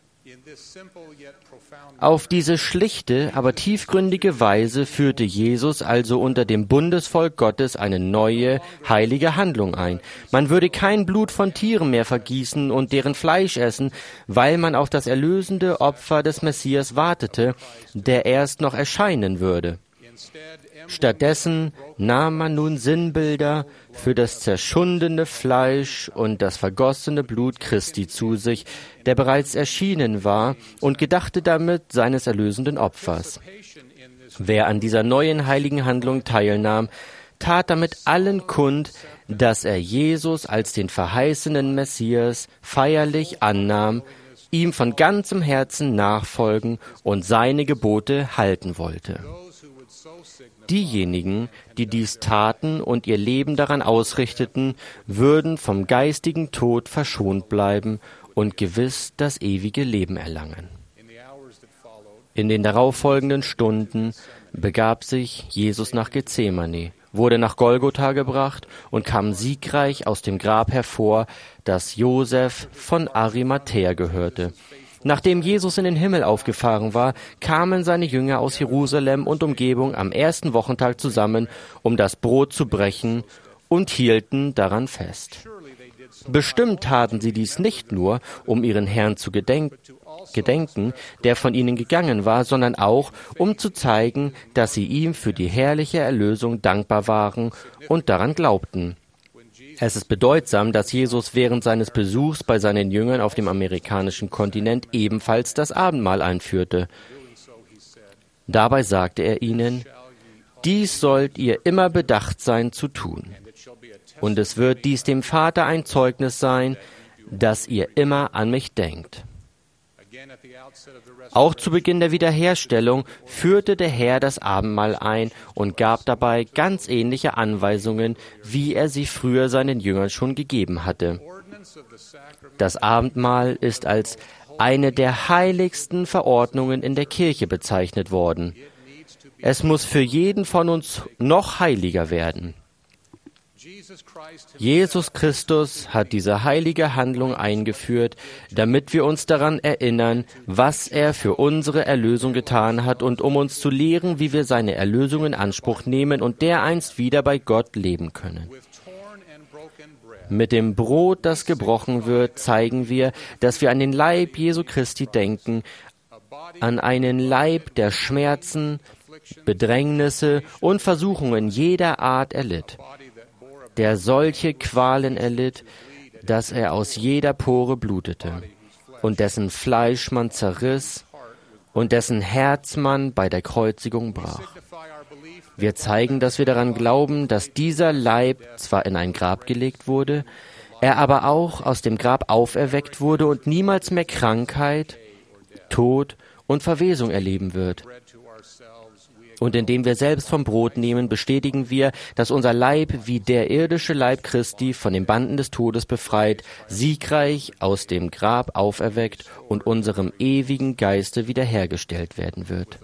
Auf diese schlichte, aber tiefgründige Weise führte Jesus also unter dem Bundesvolk Gottes eine neue, heilige Handlung ein. Man würde kein Blut von Tieren mehr vergießen und deren Fleisch essen, weil man auf das erlösende Opfer des Messias wartete, der erst noch erscheinen würde. Stattdessen nahm man nun Sinnbilder für das zerschundene Fleisch und das vergossene Blut Christi zu sich, der bereits erschienen war, und gedachte damit seines erlösenden Opfers. Wer an dieser neuen heiligen Handlung teilnahm, tat damit allen kund, dass er Jesus als den verheißenen Messias feierlich annahm, ihm von ganzem Herzen nachfolgen und seine Gebote halten wollte. Diejenigen, die dies taten und ihr Leben daran ausrichteten, würden vom geistigen Tod verschont bleiben und gewiss das ewige Leben erlangen. In den darauffolgenden Stunden begab sich Jesus nach Gethsemane, wurde nach Golgotha gebracht und kam siegreich aus dem Grab hervor, das Josef von Arimathäa gehörte. Nachdem Jesus in den Himmel aufgefahren war, kamen seine Jünger aus Jerusalem und Umgebung am ersten Wochentag zusammen, um das Brot zu brechen, und hielten daran fest. Bestimmt taten sie dies nicht nur, um ihren Herrn zu gedenken, der von ihnen gegangen war, sondern auch, um zu zeigen, dass sie ihm für die herrliche Erlösung dankbar waren und daran glaubten. Es ist bedeutsam, dass Jesus während seines Besuchs bei seinen Jüngern auf dem amerikanischen Kontinent ebenfalls das Abendmahl einführte. Dabei sagte er ihnen: Dies sollt ihr immer bedacht sein zu tun. Und es wird dies dem Vater ein Zeugnis sein, dass ihr immer an mich denkt. Auch zu Beginn der Wiederherstellung führte der Herr das Abendmahl ein und gab dabei ganz ähnliche Anweisungen, wie er sie früher seinen Jüngern schon gegeben hatte. Das Abendmahl ist als eine der heiligsten Verordnungen in der Kirche bezeichnet worden. Es muss für jeden von uns noch heiliger werden. Jesus Christus hat diese heilige Handlung eingeführt, damit wir uns daran erinnern, was er für unsere Erlösung getan hat und um uns zu lehren, wie wir seine Erlösung in Anspruch nehmen und dereinst wieder bei Gott leben können. Mit dem Brot, das gebrochen wird, zeigen wir, dass wir an den Leib Jesu Christi denken, an einen Leib, der Schmerzen, Bedrängnisse und Versuchungen jeder Art erlitt, der solche Qualen erlitt, dass er aus jeder Pore blutete, und dessen Fleisch man zerriss und dessen Herz man bei der Kreuzigung brach. Wir zeigen, dass wir daran glauben, dass dieser Leib zwar in ein Grab gelegt wurde, er aber auch aus dem Grab auferweckt wurde und niemals mehr Krankheit, Tod und Verwesung erleben wird. Und indem wir selbst vom Brot nehmen, bestätigen wir, dass unser Leib wie der irdische Leib Christi von den Banden des Todes befreit, siegreich aus dem Grab auferweckt und unserem ewigen Geiste wiederhergestellt werden wird.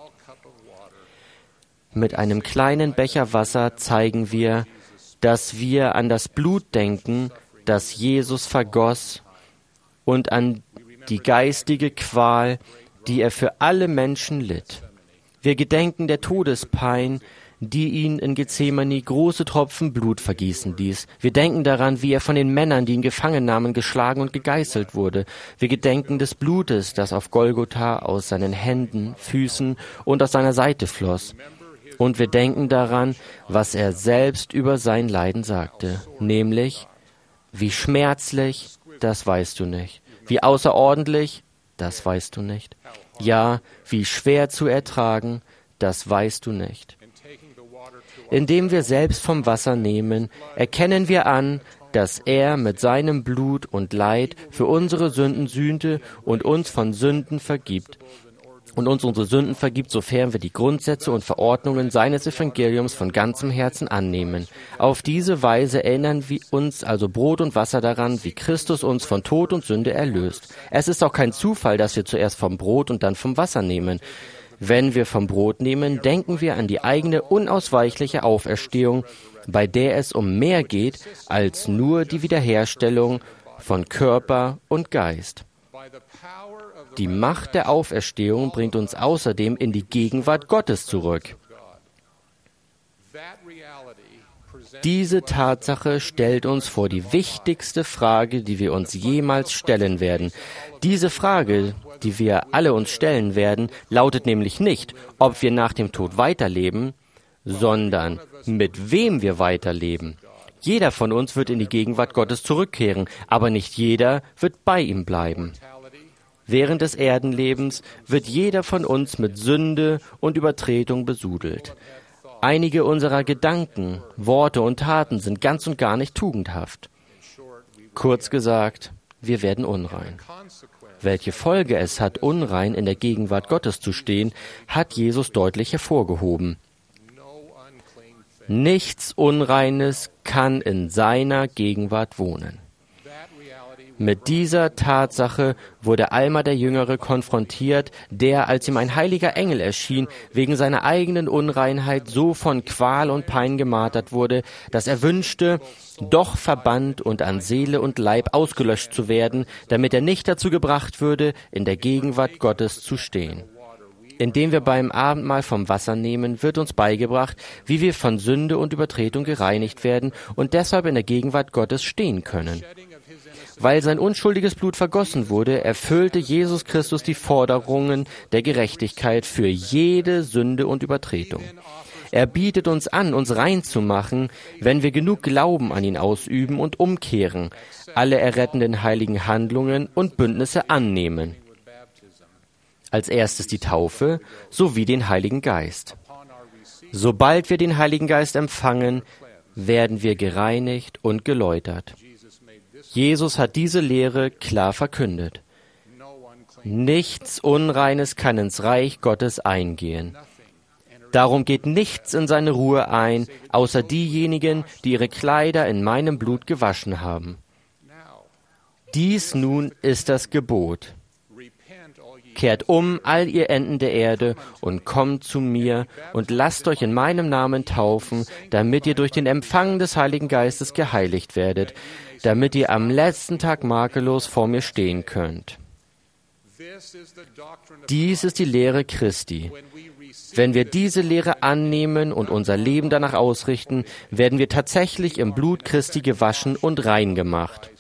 Mit einem kleinen Becher Wasser zeigen wir, dass wir an das Blut denken, das Jesus vergoss, und an die geistige Qual, die er für alle Menschen litt. Wir gedenken der Todespein, die ihn in Gethsemane große Tropfen Blut vergießen ließ. Wir denken daran, wie er von den Männern, die ihn gefangen nahmen, geschlagen und gegeißelt wurde. Wir gedenken des Blutes, das auf Golgotha aus seinen Händen, Füßen und aus seiner Seite floss. Und wir denken daran, was er selbst über sein Leiden sagte, nämlich: Wie schmerzlich, das weißt du nicht. Wie außerordentlich, das weißt du nicht. Ja, wie schwer zu ertragen, das weißt du nicht. Indem wir selbst vom Wasser nehmen, erkennen wir an, dass er mit seinem Blut und Leid für unsere Sünden sühnte und uns von Sünden vergibt. Und uns unsere Sünden vergibt, sofern wir die Grundsätze und Verordnungen seines Evangeliums von ganzem Herzen annehmen. Auf diese Weise erinnern wir uns also Brot und Wasser daran, wie Christus uns von Tod und Sünde erlöst. Es ist auch kein Zufall, dass wir zuerst vom Brot und dann vom Wasser nehmen. Wenn wir vom Brot nehmen, denken wir an die eigene unausweichliche Auferstehung, bei der es um mehr geht als nur die Wiederherstellung von Körper und Geist. Die Macht der Auferstehung bringt uns außerdem in die Gegenwart Gottes zurück. Diese Tatsache stellt uns vor die wichtigste Frage, die wir uns jemals stellen werden. Diese Frage, die wir alle uns stellen werden, lautet nämlich nicht, ob wir nach dem Tod weiterleben, sondern mit wem wir weiterleben. Jeder von uns wird in die Gegenwart Gottes zurückkehren, aber nicht jeder wird bei ihm bleiben. Während des Erdenlebens wird jeder von uns mit Sünde und Übertretung besudelt. Einige unserer Gedanken, Worte und Taten sind ganz und gar nicht tugendhaft. Kurz gesagt, wir werden unrein. Welche Folge es hat, unrein in der Gegenwart Gottes zu stehen, hat Jesus deutlich hervorgehoben. Nichts Unreines kann in seiner Gegenwart wohnen. Mit dieser Tatsache wurde Alma der Jüngere konfrontiert, der, als ihm ein heiliger Engel erschien, wegen seiner eigenen Unreinheit so von Qual und Pein gemartert wurde, dass er wünschte, doch verbannt und an Seele und Leib ausgelöscht zu werden, damit er nicht dazu gebracht würde, in der Gegenwart Gottes zu stehen. Indem wir beim Abendmahl vom Wasser nehmen, wird uns beigebracht, wie wir von Sünde und Übertretung gereinigt werden und deshalb in der Gegenwart Gottes stehen können. Weil sein unschuldiges Blut vergossen wurde, erfüllte Jesus Christus die Forderungen der Gerechtigkeit für jede Sünde und Übertretung. Er bietet uns an, uns rein zu machen, wenn wir genug Glauben an ihn ausüben und umkehren, alle errettenden heiligen Handlungen und Bündnisse annehmen. Als erstes die Taufe sowie den Heiligen Geist. Sobald wir den Heiligen Geist empfangen, werden wir gereinigt und geläutert. Jesus hat diese Lehre klar verkündet. Nichts Unreines kann ins Reich Gottes eingehen. Darum geht nichts in seine Ruhe ein, außer diejenigen, die ihre Kleider in meinem Blut gewaschen haben. Dies nun ist das Gebot. Kehrt um, all ihr Enden der Erde, und kommt zu mir und lasst euch in meinem Namen taufen, damit ihr durch den Empfang des Heiligen Geistes geheiligt werdet, damit ihr am letzten Tag makellos vor mir stehen könnt. Dies ist die Lehre Christi. Wenn wir diese Lehre annehmen und unser Leben danach ausrichten, werden wir tatsächlich im Blut Christi gewaschen und rein gemacht.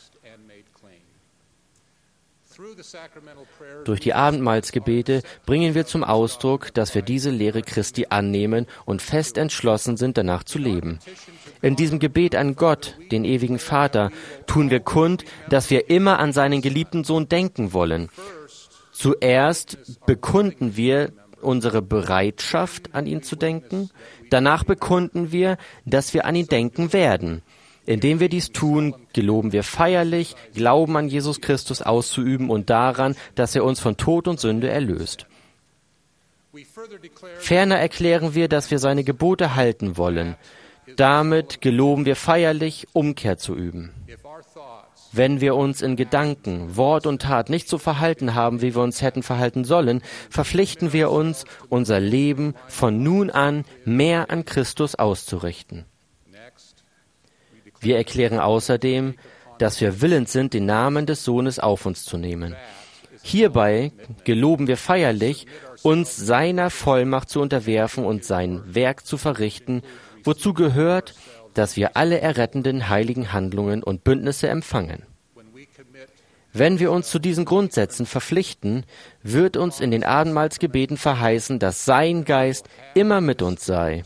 Durch die Abendmahlsgebete bringen wir zum Ausdruck, dass wir diese Lehre Christi annehmen und fest entschlossen sind, danach zu leben. In diesem Gebet an Gott, den ewigen Vater, tun wir kund, dass wir immer an seinen geliebten Sohn denken wollen. Zuerst bekunden wir unsere Bereitschaft, an ihn zu denken. Danach bekunden wir, dass wir an ihn denken werden. Indem wir dies tun, geloben wir feierlich, Glauben an Jesus Christus auszuüben und daran, dass er uns von Tod und Sünde erlöst. Ferner erklären wir, dass wir seine Gebote halten wollen. Damit geloben wir feierlich, Umkehr zu üben. Wenn wir uns in Gedanken, Wort und Tat nicht so verhalten haben, wie wir uns hätten verhalten sollen, verpflichten wir uns, unser Leben von nun an mehr an Christus auszurichten. Wir erklären außerdem, dass wir willens sind, den Namen des Sohnes auf uns zu nehmen. Hierbei geloben wir feierlich, uns seiner Vollmacht zu unterwerfen und sein Werk zu verrichten, wozu gehört, dass wir alle errettenden heiligen Handlungen und Bündnisse empfangen. Wenn wir uns zu diesen Grundsätzen verpflichten, wird uns in den Abendmahlsgebeten verheißen, dass sein Geist immer mit uns sei.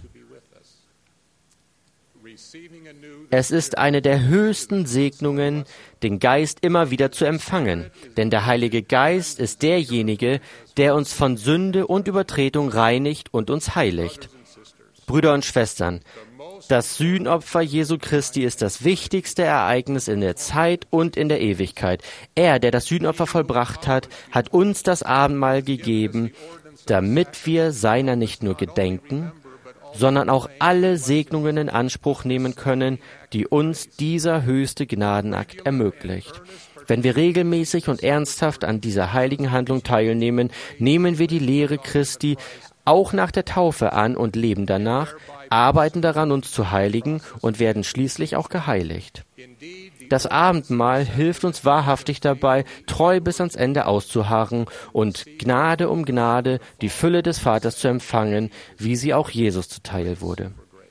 Es ist eine der höchsten Segnungen, den Geist immer wieder zu empfangen, denn der Heilige Geist ist derjenige, der uns von Sünde und Übertretung reinigt und uns heiligt. Brüder und Schwestern, das Sühnopfer Jesu Christi ist das wichtigste Ereignis in der Zeit und in der Ewigkeit. Er, der das Sühnopfer vollbracht hat, hat uns das Abendmahl gegeben, damit wir seiner nicht nur gedenken, sondern auch alle Segnungen in Anspruch nehmen können, die uns dieser höchste Gnadenakt ermöglicht. Wenn wir regelmäßig und ernsthaft an dieser heiligen Handlung teilnehmen, nehmen wir die Lehre Christi auch nach der Taufe an und leben danach, arbeiten daran, uns zu heiligen und werden schließlich auch geheiligt. Das Abendmahl hilft uns wahrhaftig dabei, treu bis ans Ende auszuharren und Gnade um Gnade die Fülle des Vaters zu empfangen, wie sie auch Jesus zuteil wurde.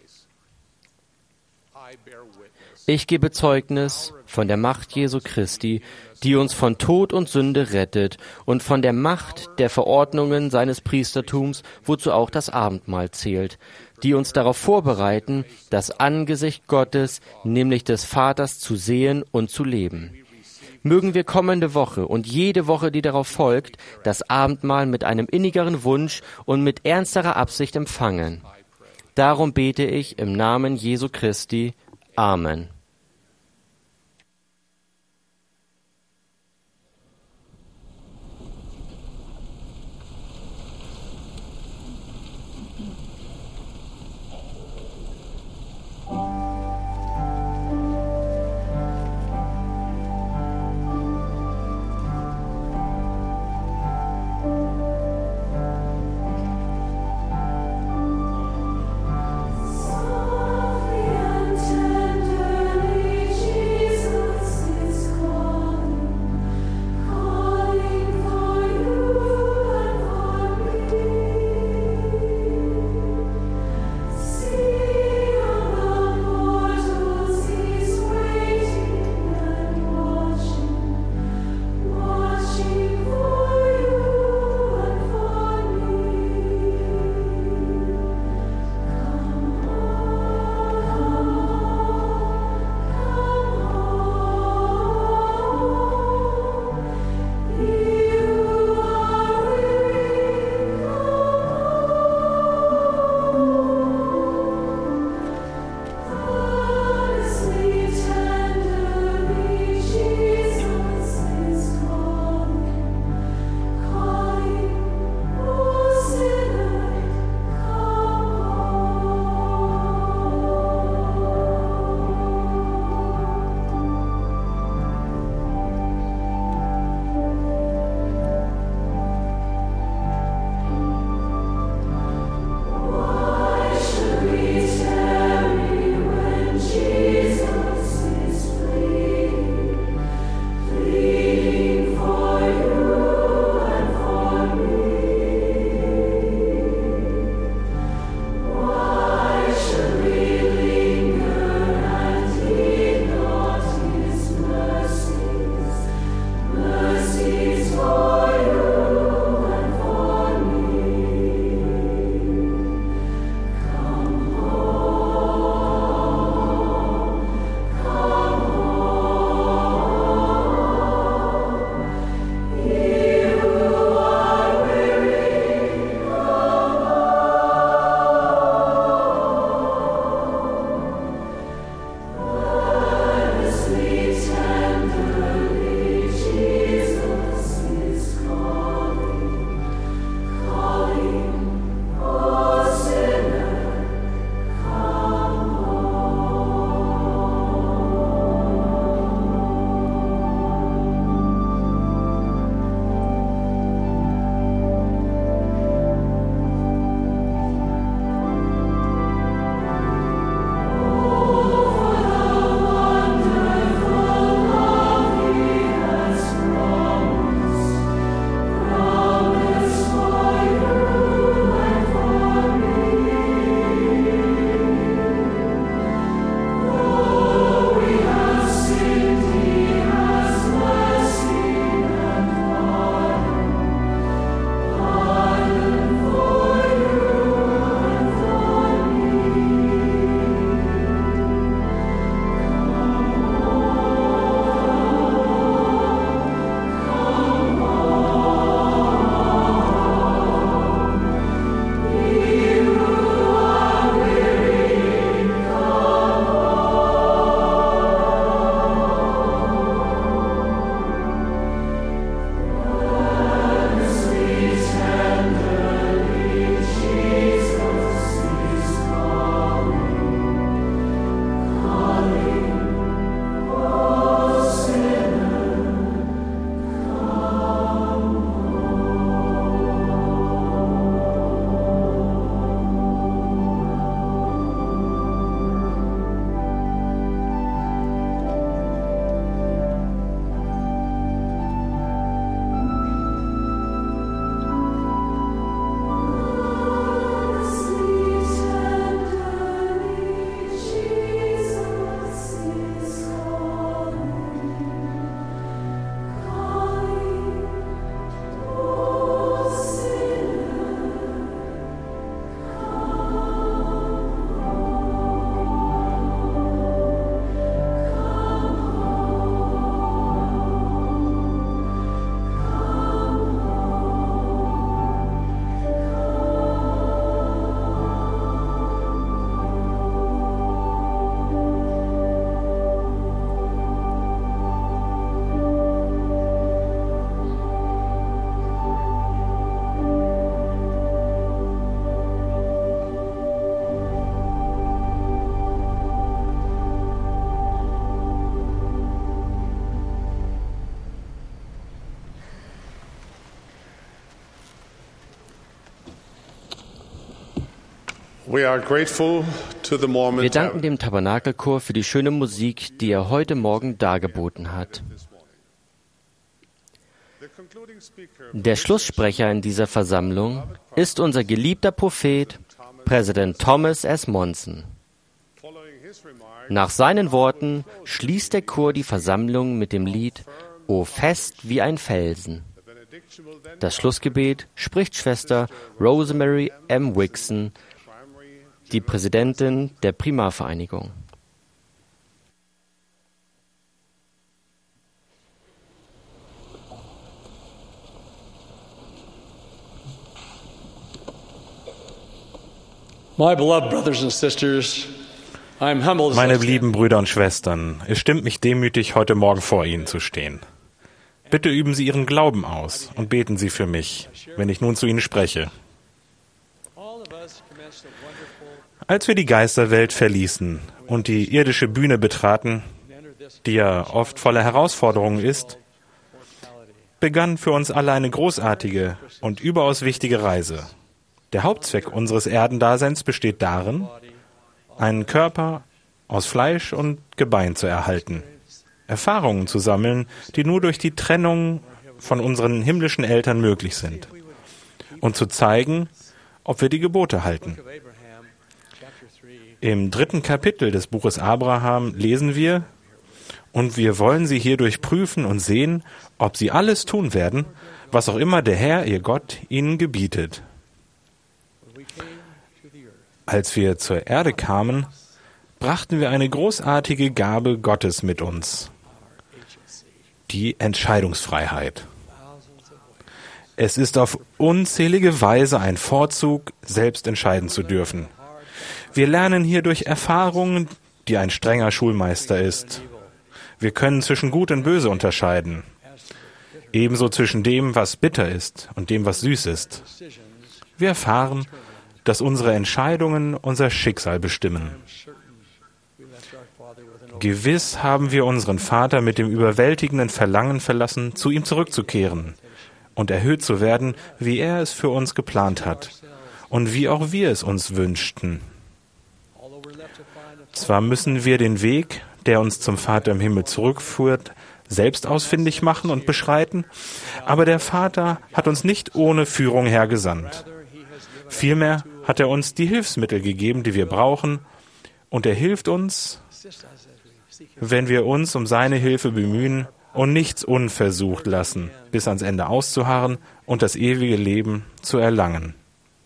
Ich gebe Zeugnis von der Macht Jesu Christi, die uns von Tod und Sünde rettet, und von der Macht der Verordnungen seines Priestertums, wozu auch das Abendmahl zählt, die uns darauf vorbereiten, das Angesicht Gottes, nämlich des Vaters, zu sehen und zu leben. Mögen wir kommende Woche und jede Woche, die darauf folgt, das Abendmahl mit einem innigeren Wunsch und mit ernsterer Absicht empfangen. Darum bete ich im Namen Jesu Christi. Amen. Wir danken dem Tabernakelchor für die schöne Musik, die er heute Morgen dargeboten hat. Der Schlusssprecher in dieser Versammlung ist unser geliebter Prophet, Präsident Thomas S. Monson. Nach seinen Worten schließt der Chor die Versammlung mit dem Lied »O fest wie ein Felsen«. Das Schlussgebet spricht Schwester Rosemary M. Wixon, die Präsidentin der Primarvereinigung. Meine lieben Brüder und Schwestern, es stimmt mich demütig, heute Morgen vor Ihnen zu stehen. Bitte üben Sie Ihren Glauben aus und beten Sie für mich, wenn ich nun zu Ihnen spreche. Als wir die Geisterwelt verließen und die irdische Bühne betraten, die ja oft voller Herausforderungen ist, begann für uns alle eine großartige und überaus wichtige Reise. Der Hauptzweck unseres Erdendaseins besteht darin, einen Körper aus Fleisch und Gebein zu erhalten, Erfahrungen zu sammeln, die nur durch die Trennung von unseren himmlischen Eltern möglich sind, und zu zeigen, ob wir die Gebote halten. Im 3. Kapitel des Buches Abraham lesen wir: Und wir wollen sie hierdurch prüfen und sehen, ob sie alles tun werden, was auch immer der Herr, ihr Gott, ihnen gebietet. Als wir zur Erde kamen, brachten wir eine großartige Gabe Gottes mit uns: die Entscheidungsfreiheit. Es ist auf unzählige Weise ein Vorzug, selbst entscheiden zu dürfen. Wir lernen hier durch Erfahrungen, die ein strenger Schulmeister ist. Wir können zwischen Gut und Böse unterscheiden. Ebenso zwischen dem, was bitter ist, und dem, was süß ist. Wir erfahren, dass unsere Entscheidungen unser Schicksal bestimmen. Gewiss haben wir unseren Vater mit dem überwältigenden Verlangen verlassen, zu ihm zurückzukehren und erhöht zu werden, wie er es für uns geplant hat und wie auch wir es uns wünschten. Zwar müssen wir den Weg, der uns zum Vater im Himmel zurückführt, selbst ausfindig machen und beschreiten, aber der Vater hat uns nicht ohne Führung hergesandt. Vielmehr hat er uns die Hilfsmittel gegeben, die wir brauchen, und er hilft uns, wenn wir uns um seine Hilfe bemühen und nichts unversucht lassen, bis ans Ende auszuharren und das ewige Leben zu erlangen.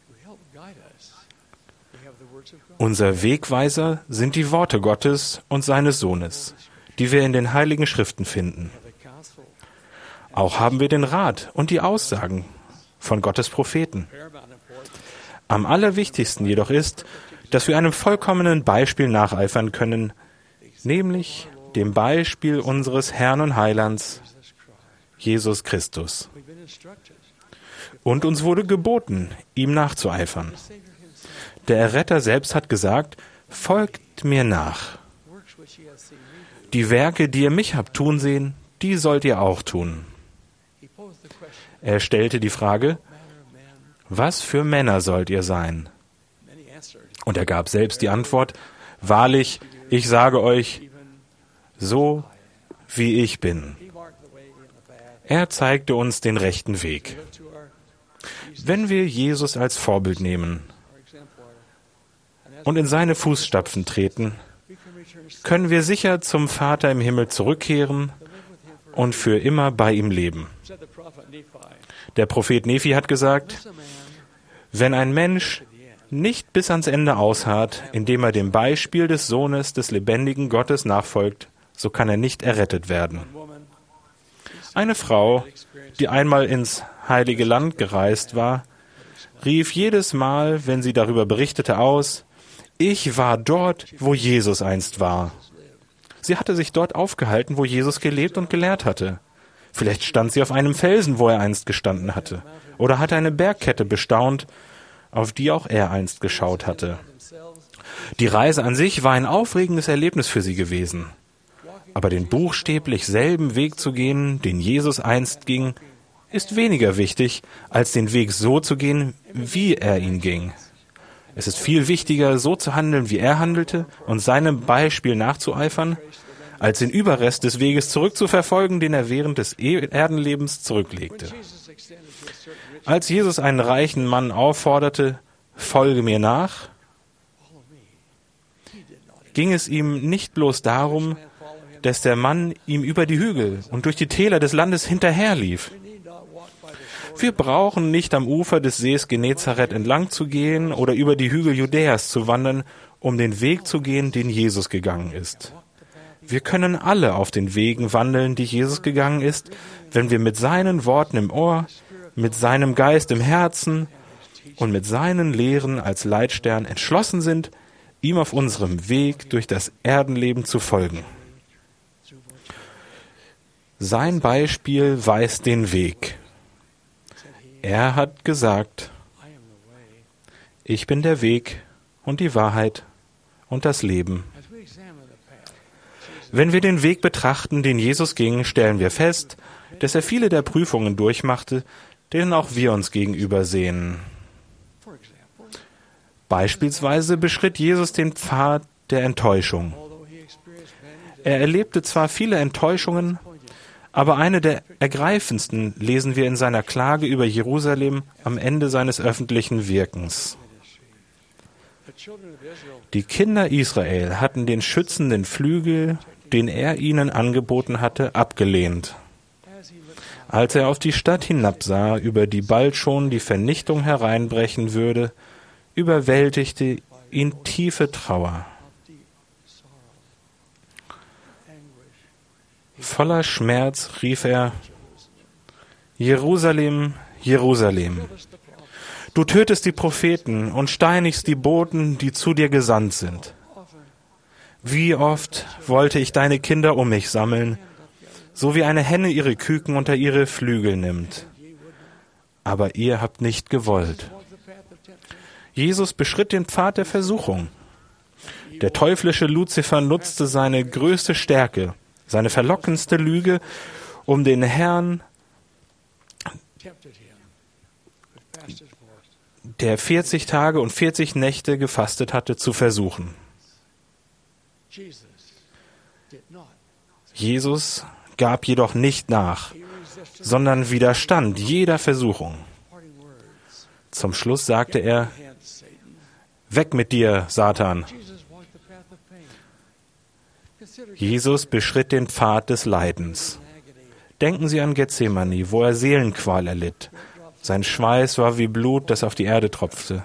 Unser Wegweiser sind die Worte Gottes und seines Sohnes, die wir in den Heiligen Schriften finden. Auch haben wir den Rat und die Aussagen von Gottes Propheten. Am allerwichtigsten jedoch ist, dass wir einem vollkommenen Beispiel nacheifern können, nämlich dem Beispiel unseres Herrn und Heilands, Jesus Christus. Und uns wurde geboten, ihm nachzueifern. Der Erretter selbst hat gesagt: Folgt mir nach. Die Werke, die ihr mich habt tun sehen, die sollt ihr auch tun. Er stellte die Frage: Was für Männer sollt ihr sein? Und er gab selbst die Antwort: Wahrlich, ich sage euch, so wie ich bin. Er zeigte uns den rechten Weg. Wenn wir Jesus als Vorbild nehmen und in seine Fußstapfen treten, können wir sicher zum Vater im Himmel zurückkehren und für immer bei ihm leben. Der Prophet Nephi hat gesagt: Wenn ein Mensch nicht bis ans Ende ausharrt, indem er dem Beispiel des Sohnes des lebendigen Gottes nachfolgt, so kann er nicht errettet werden. Eine Frau, die einmal ins Heilige Land gereist war, rief jedes Mal, wenn sie darüber berichtete, aus: Ich war dort, wo Jesus einst war. Sie hatte sich dort aufgehalten, wo Jesus gelebt und gelehrt hatte. Vielleicht stand sie auf einem Felsen, wo er einst gestanden hatte, oder hatte eine Bergkette bestaunt, auf die auch er einst geschaut hatte. Die Reise an sich war ein aufregendes Erlebnis für sie gewesen. Aber den buchstäblich selben Weg zu gehen, den Jesus einst ging, ist weniger wichtig, als den Weg so zu gehen, wie er ihn ging. Es ist viel wichtiger, so zu handeln, wie er handelte und seinem Beispiel nachzueifern, als den Überrest des Weges zurückzuverfolgen, den er während des Erdenlebens zurücklegte. Als Jesus einen reichen Mann aufforderte, folge mir nach, ging es ihm nicht bloß darum, dass der Mann ihm über die Hügel und durch die Täler des Landes hinterherlief. Wir brauchen nicht am Ufer des Sees Genezareth entlang zu gehen oder über die Hügel Judäas zu wandern, um den Weg zu gehen, den Jesus gegangen ist. Wir können alle auf den Wegen wandeln, die Jesus gegangen ist, wenn wir mit seinen Worten im Ohr, mit seinem Geist im Herzen und mit seinen Lehren als Leitstern entschlossen sind, ihm auf unserem Weg durch das Erdenleben zu folgen. Sein Beispiel weist den Weg. Er hat gesagt, ich bin der Weg und die Wahrheit und das Leben. Wenn wir den Weg betrachten, den Jesus ging, stellen wir fest, dass er viele der Prüfungen durchmachte, denen auch wir uns gegenüber sehen. Beispielsweise beschritt Jesus den Pfad der Enttäuschung. Er erlebte zwar viele Enttäuschungen, aber eine der ergreifendsten lesen wir in seiner Klage über Jerusalem am Ende seines öffentlichen Wirkens. Die Kinder Israel hatten den schützenden Flügel, den er ihnen angeboten hatte, abgelehnt. Als er auf die Stadt hinabsah, über die bald schon die Vernichtung hereinbrechen würde, überwältigte ihn tiefe Trauer. Voller Schmerz rief er, Jerusalem, Jerusalem, du tötest die Propheten und steinigst die Boten, die zu dir gesandt sind. Wie oft wollte ich deine Kinder um mich sammeln, so wie eine Henne ihre Küken unter ihre Flügel nimmt. Aber ihr habt nicht gewollt. Jesus beschritt den Pfad der Versuchung. Der teuflische Luzifer nutzte seine größte Stärke, seine verlockendste Lüge, um den Herrn, der 40 Tage und 40 Nächte gefastet hatte, zu versuchen. Jesus gab jedoch nicht nach, sondern widerstand jeder Versuchung. Zum Schluss sagte er, weg mit dir, Satan. Jesus beschritt den Pfad des Leidens. Denken Sie an Gethsemane, wo er Seelenqual erlitt. Sein Schweiß war wie Blut, das auf die Erde tropfte.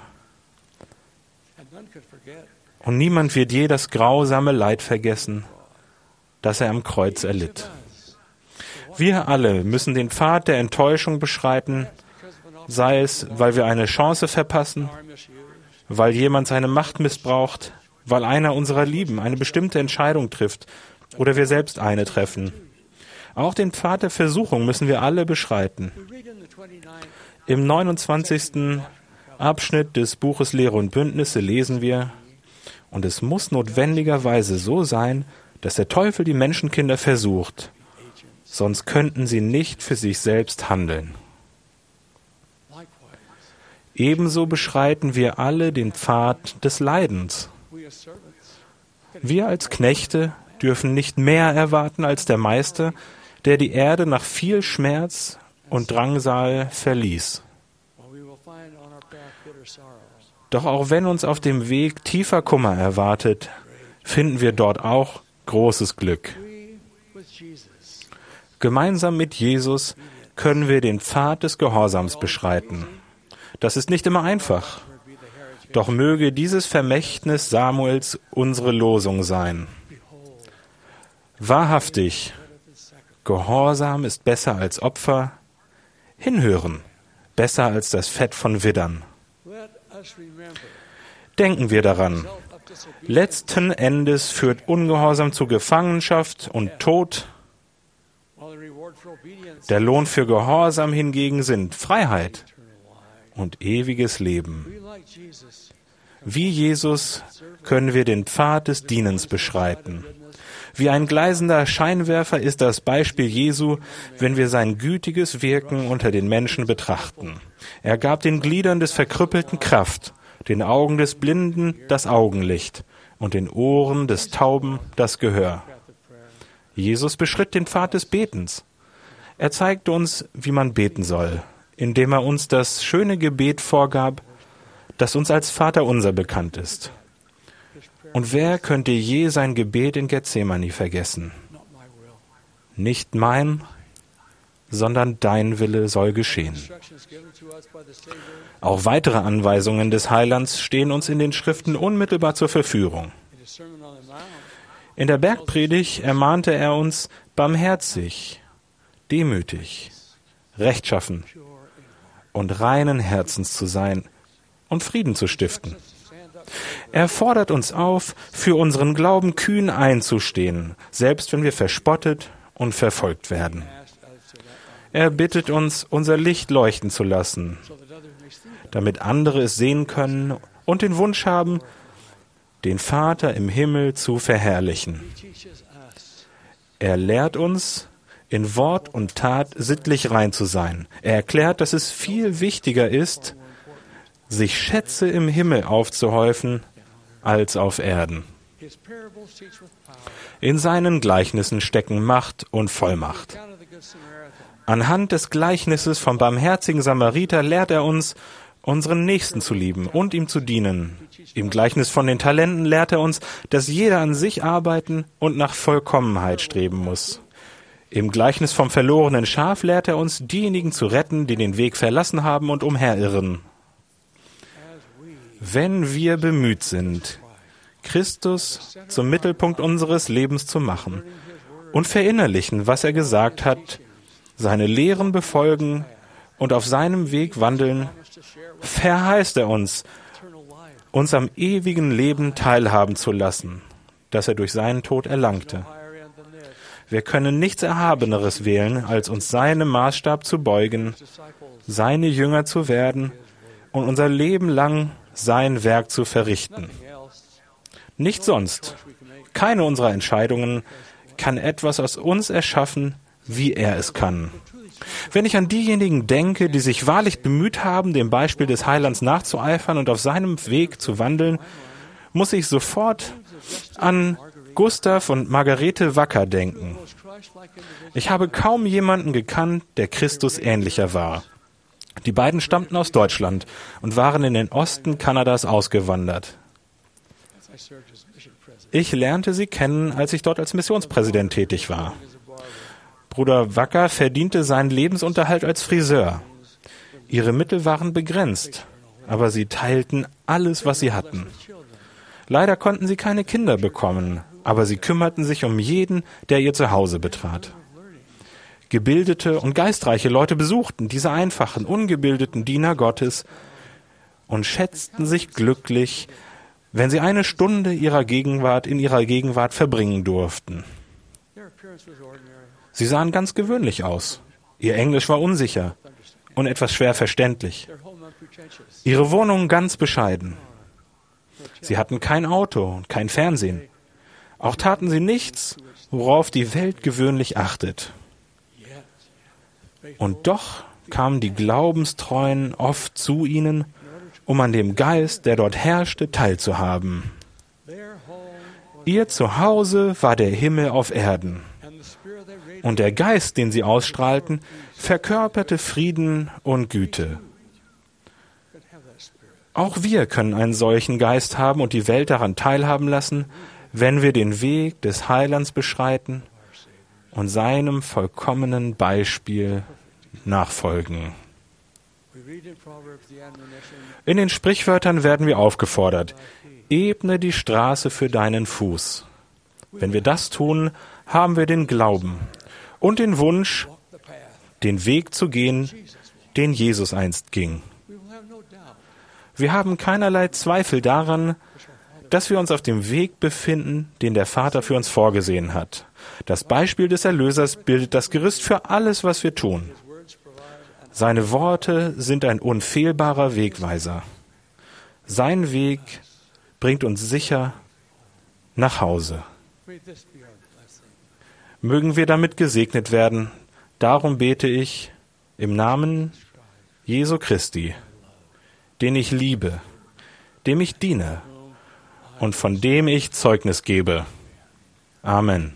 Und niemand wird je das grausame Leid vergessen, das er am Kreuz erlitt. Wir alle müssen den Pfad der Enttäuschung beschreiten, sei es, weil wir eine Chance verpassen, weil jemand seine Macht missbraucht, weil einer unserer Lieben eine bestimmte Entscheidung trifft oder wir selbst eine treffen. Auch den Pfad der Versuchung müssen wir alle beschreiten. Im 29. Abschnitt des Buches Lehre und Bündnisse lesen wir, und es muss notwendigerweise so sein, dass der Teufel die Menschenkinder versucht, sonst könnten sie nicht für sich selbst handeln. Ebenso beschreiten wir alle den Pfad des Leidens. Wir als Knechte dürfen nicht mehr erwarten als der Meister, der die Erde nach viel Schmerz und Drangsal verließ. Doch auch wenn uns auf dem Weg tiefer Kummer erwartet, finden wir dort auch großes Glück. Gemeinsam mit Jesus können wir den Pfad des Gehorsams beschreiten. Das ist nicht immer einfach. Doch möge dieses Vermächtnis Samuels unsere Losung sein. Wahrhaftig, Gehorsam ist besser als Opfer, hinhören, besser als das Fett von Widdern. Denken wir daran, letzten Endes führt Ungehorsam zu Gefangenschaft und Tod. Der Lohn für Gehorsam hingegen sind Freiheit und ewiges Leben. Wie Jesus können wir den Pfad des Dienens beschreiten. Wie ein gleißender Scheinwerfer ist das Beispiel Jesu, wenn wir sein gütiges Wirken unter den Menschen betrachten. Er gab den Gliedern des Verkrüppelten Kraft, den Augen des Blinden das Augenlicht und den Ohren des Tauben das Gehör. Jesus beschritt den Pfad des Betens. Er zeigte uns, wie man beten soll, indem er uns das schöne Gebet vorgab, das uns als Vaterunser bekannt ist. Und wer könnte je sein Gebet in Gethsemane vergessen? Nicht mein, sondern dein Wille soll geschehen. Auch weitere Anweisungen des Heilands stehen uns in den Schriften unmittelbar zur Verfügung. In der Bergpredigt ermahnte er uns, barmherzig, demütig, rechtschaffen und reinen Herzens zu sein und Frieden zu stiften. Er fordert uns auf, für unseren Glauben kühn einzustehen, selbst wenn wir verspottet und verfolgt werden. Er bittet uns, unser Licht leuchten zu lassen, damit andere es sehen können und den Wunsch haben, den Vater im Himmel zu verherrlichen. Er lehrt uns, in Wort und Tat sittlich rein zu sein. Er erklärt, dass es viel wichtiger ist, sich Schätze im Himmel aufzuhäufen, als auf Erden. In seinen Gleichnissen stecken Macht und Vollmacht. Anhand des Gleichnisses vom barmherzigen Samariter lehrt er uns, unseren Nächsten zu lieben und ihm zu dienen. Im Gleichnis von den Talenten lehrt er uns, dass jeder an sich arbeiten und nach Vollkommenheit streben muss. Im Gleichnis vom verlorenen Schaf lehrt er uns, diejenigen zu retten, die den Weg verlassen haben und umherirren. Wenn wir bemüht sind, Christus zum Mittelpunkt unseres Lebens zu machen und verinnerlichen, was er gesagt hat, seine Lehren befolgen und auf seinem Weg wandeln, verheißt er uns am ewigen Leben teilhaben zu lassen, das er durch seinen Tod erlangte. Wir können nichts Erhabeneres wählen, als uns seinem Maßstab zu beugen, seine Jünger zu werden und unser Leben lang sein Werk zu verrichten. Nicht sonst. Keine unserer Entscheidungen kann etwas aus uns erschaffen, wie er es kann. Wenn ich an diejenigen denke, die sich wahrlich bemüht haben, dem Beispiel des Heilands nachzueifern und auf seinem Weg zu wandeln, muss ich sofort an Gustav und Margarete Wacker denken. Ich habe kaum jemanden gekannt, der Christus ähnlicher war. Die beiden stammten aus Deutschland und waren in den Osten Kanadas ausgewandert. Ich lernte sie kennen, als ich dort als Missionspräsident tätig war. Bruder Wacker verdiente seinen Lebensunterhalt als Friseur. Ihre Mittel waren begrenzt, aber sie teilten alles, was sie hatten. Leider konnten sie keine Kinder bekommen, aber sie kümmerten sich um jeden, der ihr Zuhause betrat. Gebildete und geistreiche Leute besuchten diese einfachen, ungebildeten Diener Gottes und schätzten sich glücklich, wenn sie eine Stunde in ihrer Gegenwart verbringen durften. Sie sahen ganz gewöhnlich aus. Ihr Englisch war unsicher und etwas schwer verständlich. Ihre Wohnung ganz bescheiden. Sie hatten kein Auto und kein Fernsehen. Auch taten sie nichts, worauf die Welt gewöhnlich achtet. Und doch kamen die Glaubenstreuen oft zu ihnen, um an dem Geist, der dort herrschte, teilzuhaben. Ihr Zuhause war der Himmel auf Erden. Und der Geist, den sie ausstrahlten, verkörperte Frieden und Güte. Auch wir können einen solchen Geist haben und die Welt daran teilhaben lassen, wenn wir den Weg des Heilands beschreiten und seinem vollkommenen Beispiel nachfolgen. In den Sprichwörtern werden wir aufgefordert, ebne die Straße für deinen Fuß. Wenn wir das tun, haben wir den Glauben und den Wunsch, den Weg zu gehen, den Jesus einst ging. Wir haben keinerlei Zweifel daran, dass wir uns auf dem Weg befinden, den der Vater für uns vorgesehen hat. Das Beispiel des Erlösers bildet das Gerüst für alles, was wir tun. Seine Worte sind ein unfehlbarer Wegweiser. Sein Weg bringt uns sicher nach Hause. Mögen wir damit gesegnet werden. Darum bete ich im Namen Jesu Christi, den ich liebe, dem ich diene und von dem ich Zeugnis gebe. Amen.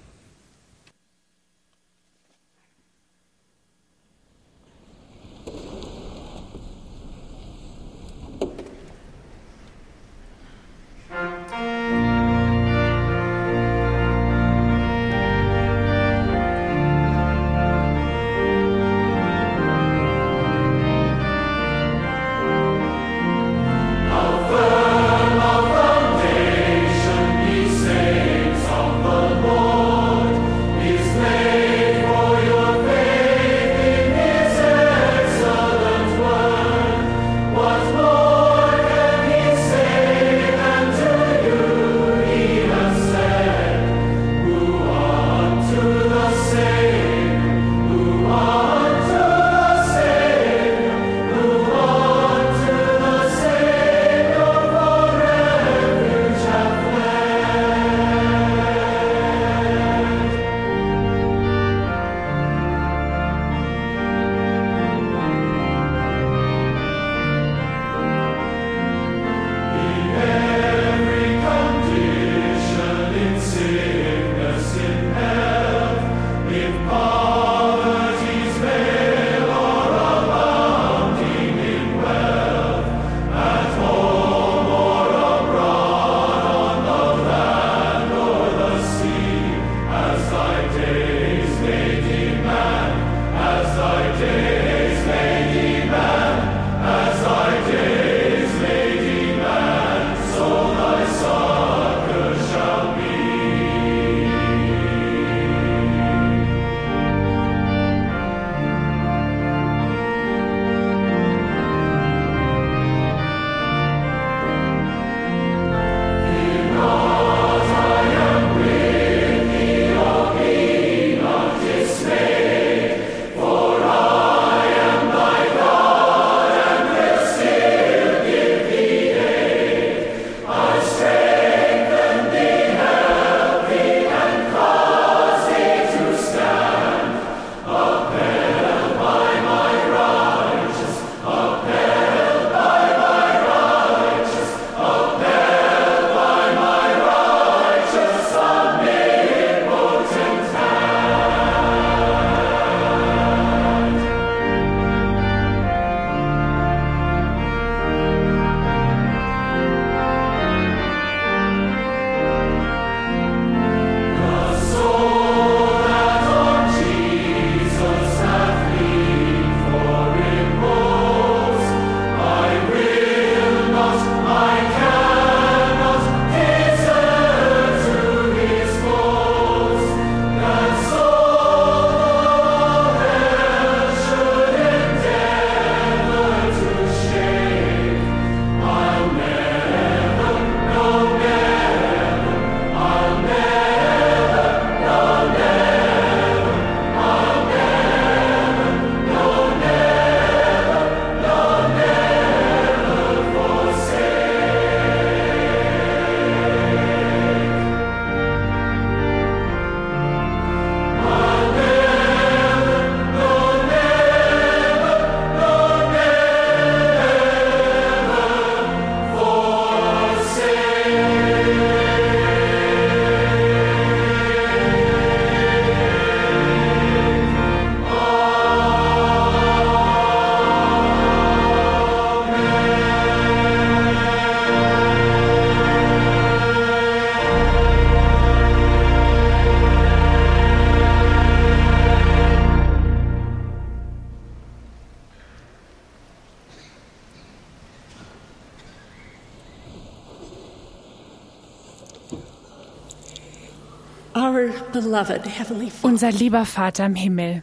Unser lieber Vater im Himmel,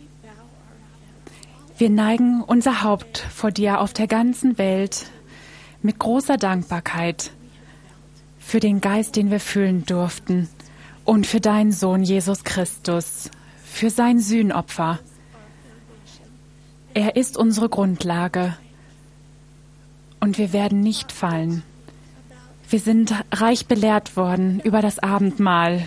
wir neigen unser Haupt vor dir auf der ganzen Welt mit großer Dankbarkeit für den Geist, den wir fühlen durften, und für deinen Sohn Jesus Christus, für sein Sühnopfer. Er ist unsere Grundlage und wir werden nicht fallen. Wir sind reich belehrt worden über das Abendmahl,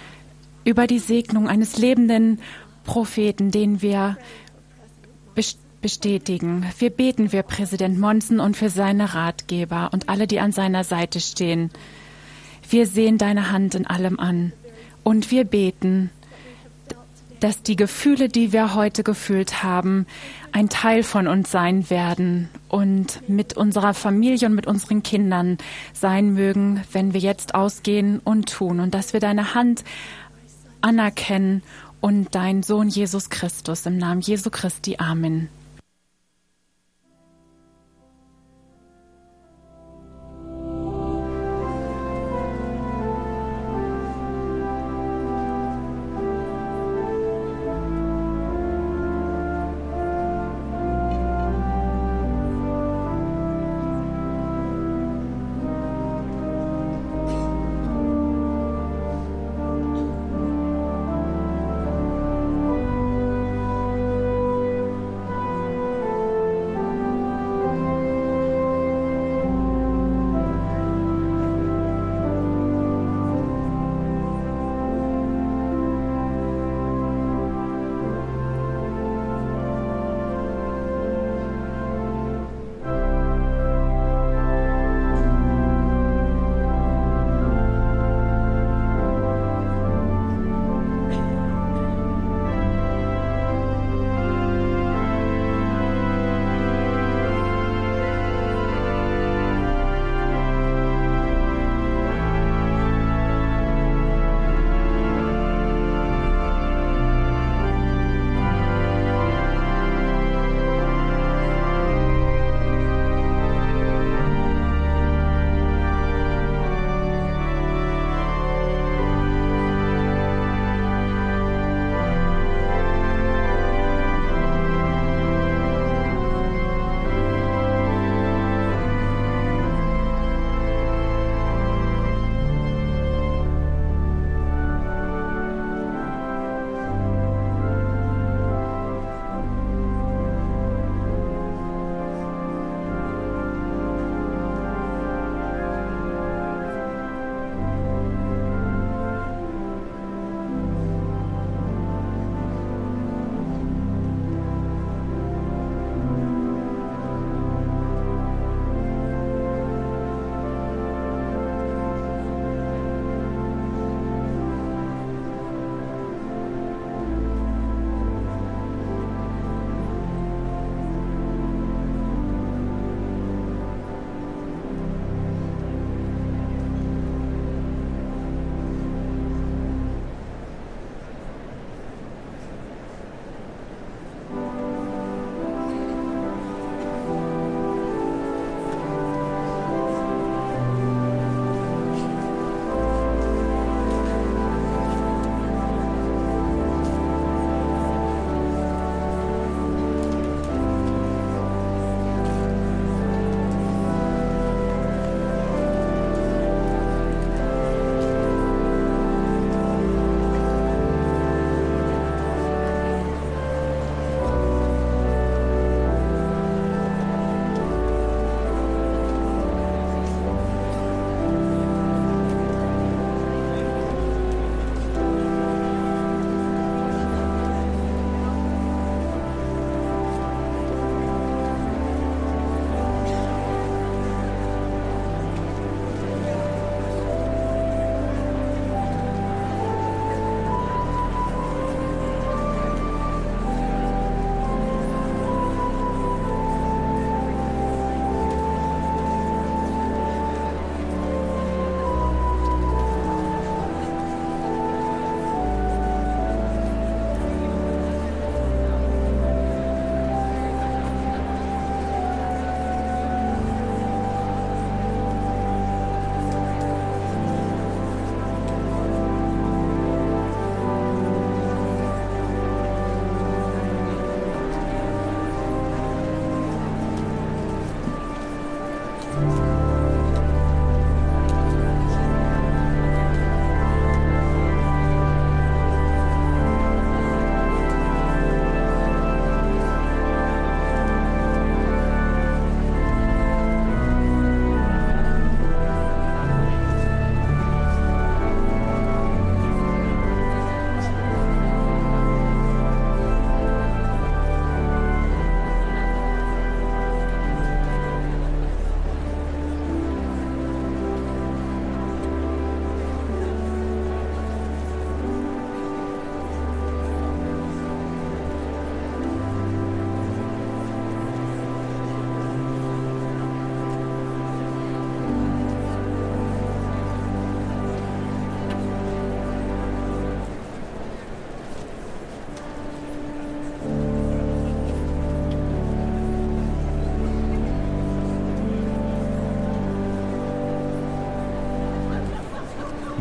über die Segnung eines lebenden Propheten, den wir bestätigen. Wir beten für Präsident Monson und für seine Ratgeber und alle, die an seiner Seite stehen. Wir sehen deine Hand in allem an. Und wir beten, dass die Gefühle, die wir heute gefühlt haben, ein Teil von uns sein werden und mit unserer Familie und mit unseren Kindern sein mögen, wenn wir jetzt ausgehen und tun. Und dass wir deine Hand anerkennen und deinen Sohn Jesus Christus. Im Namen Jesu Christi. Amen.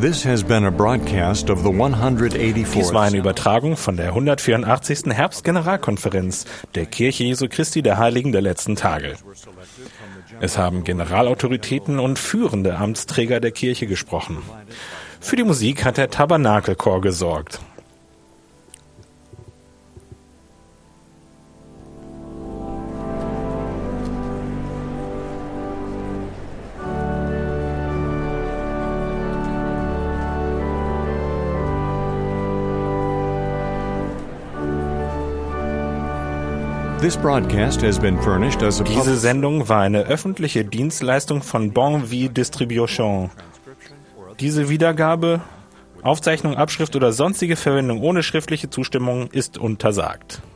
This has been a broadcast of the 184th. Dies war eine Übertragung von der 184. Herbstgeneralkonferenz der Kirche Jesu Christi der Heiligen der letzten Tage. Es haben Generalautoritäten und führende Amtsträger der Kirche gesprochen. Für die Musik hat der Tabernakelchor gesorgt. Diese Sendung war eine öffentliche Dienstleistung von Bon Vie Distribution. Diese Wiedergabe, Aufzeichnung, Abschrift oder sonstige Verwendung ohne schriftliche Zustimmung ist untersagt.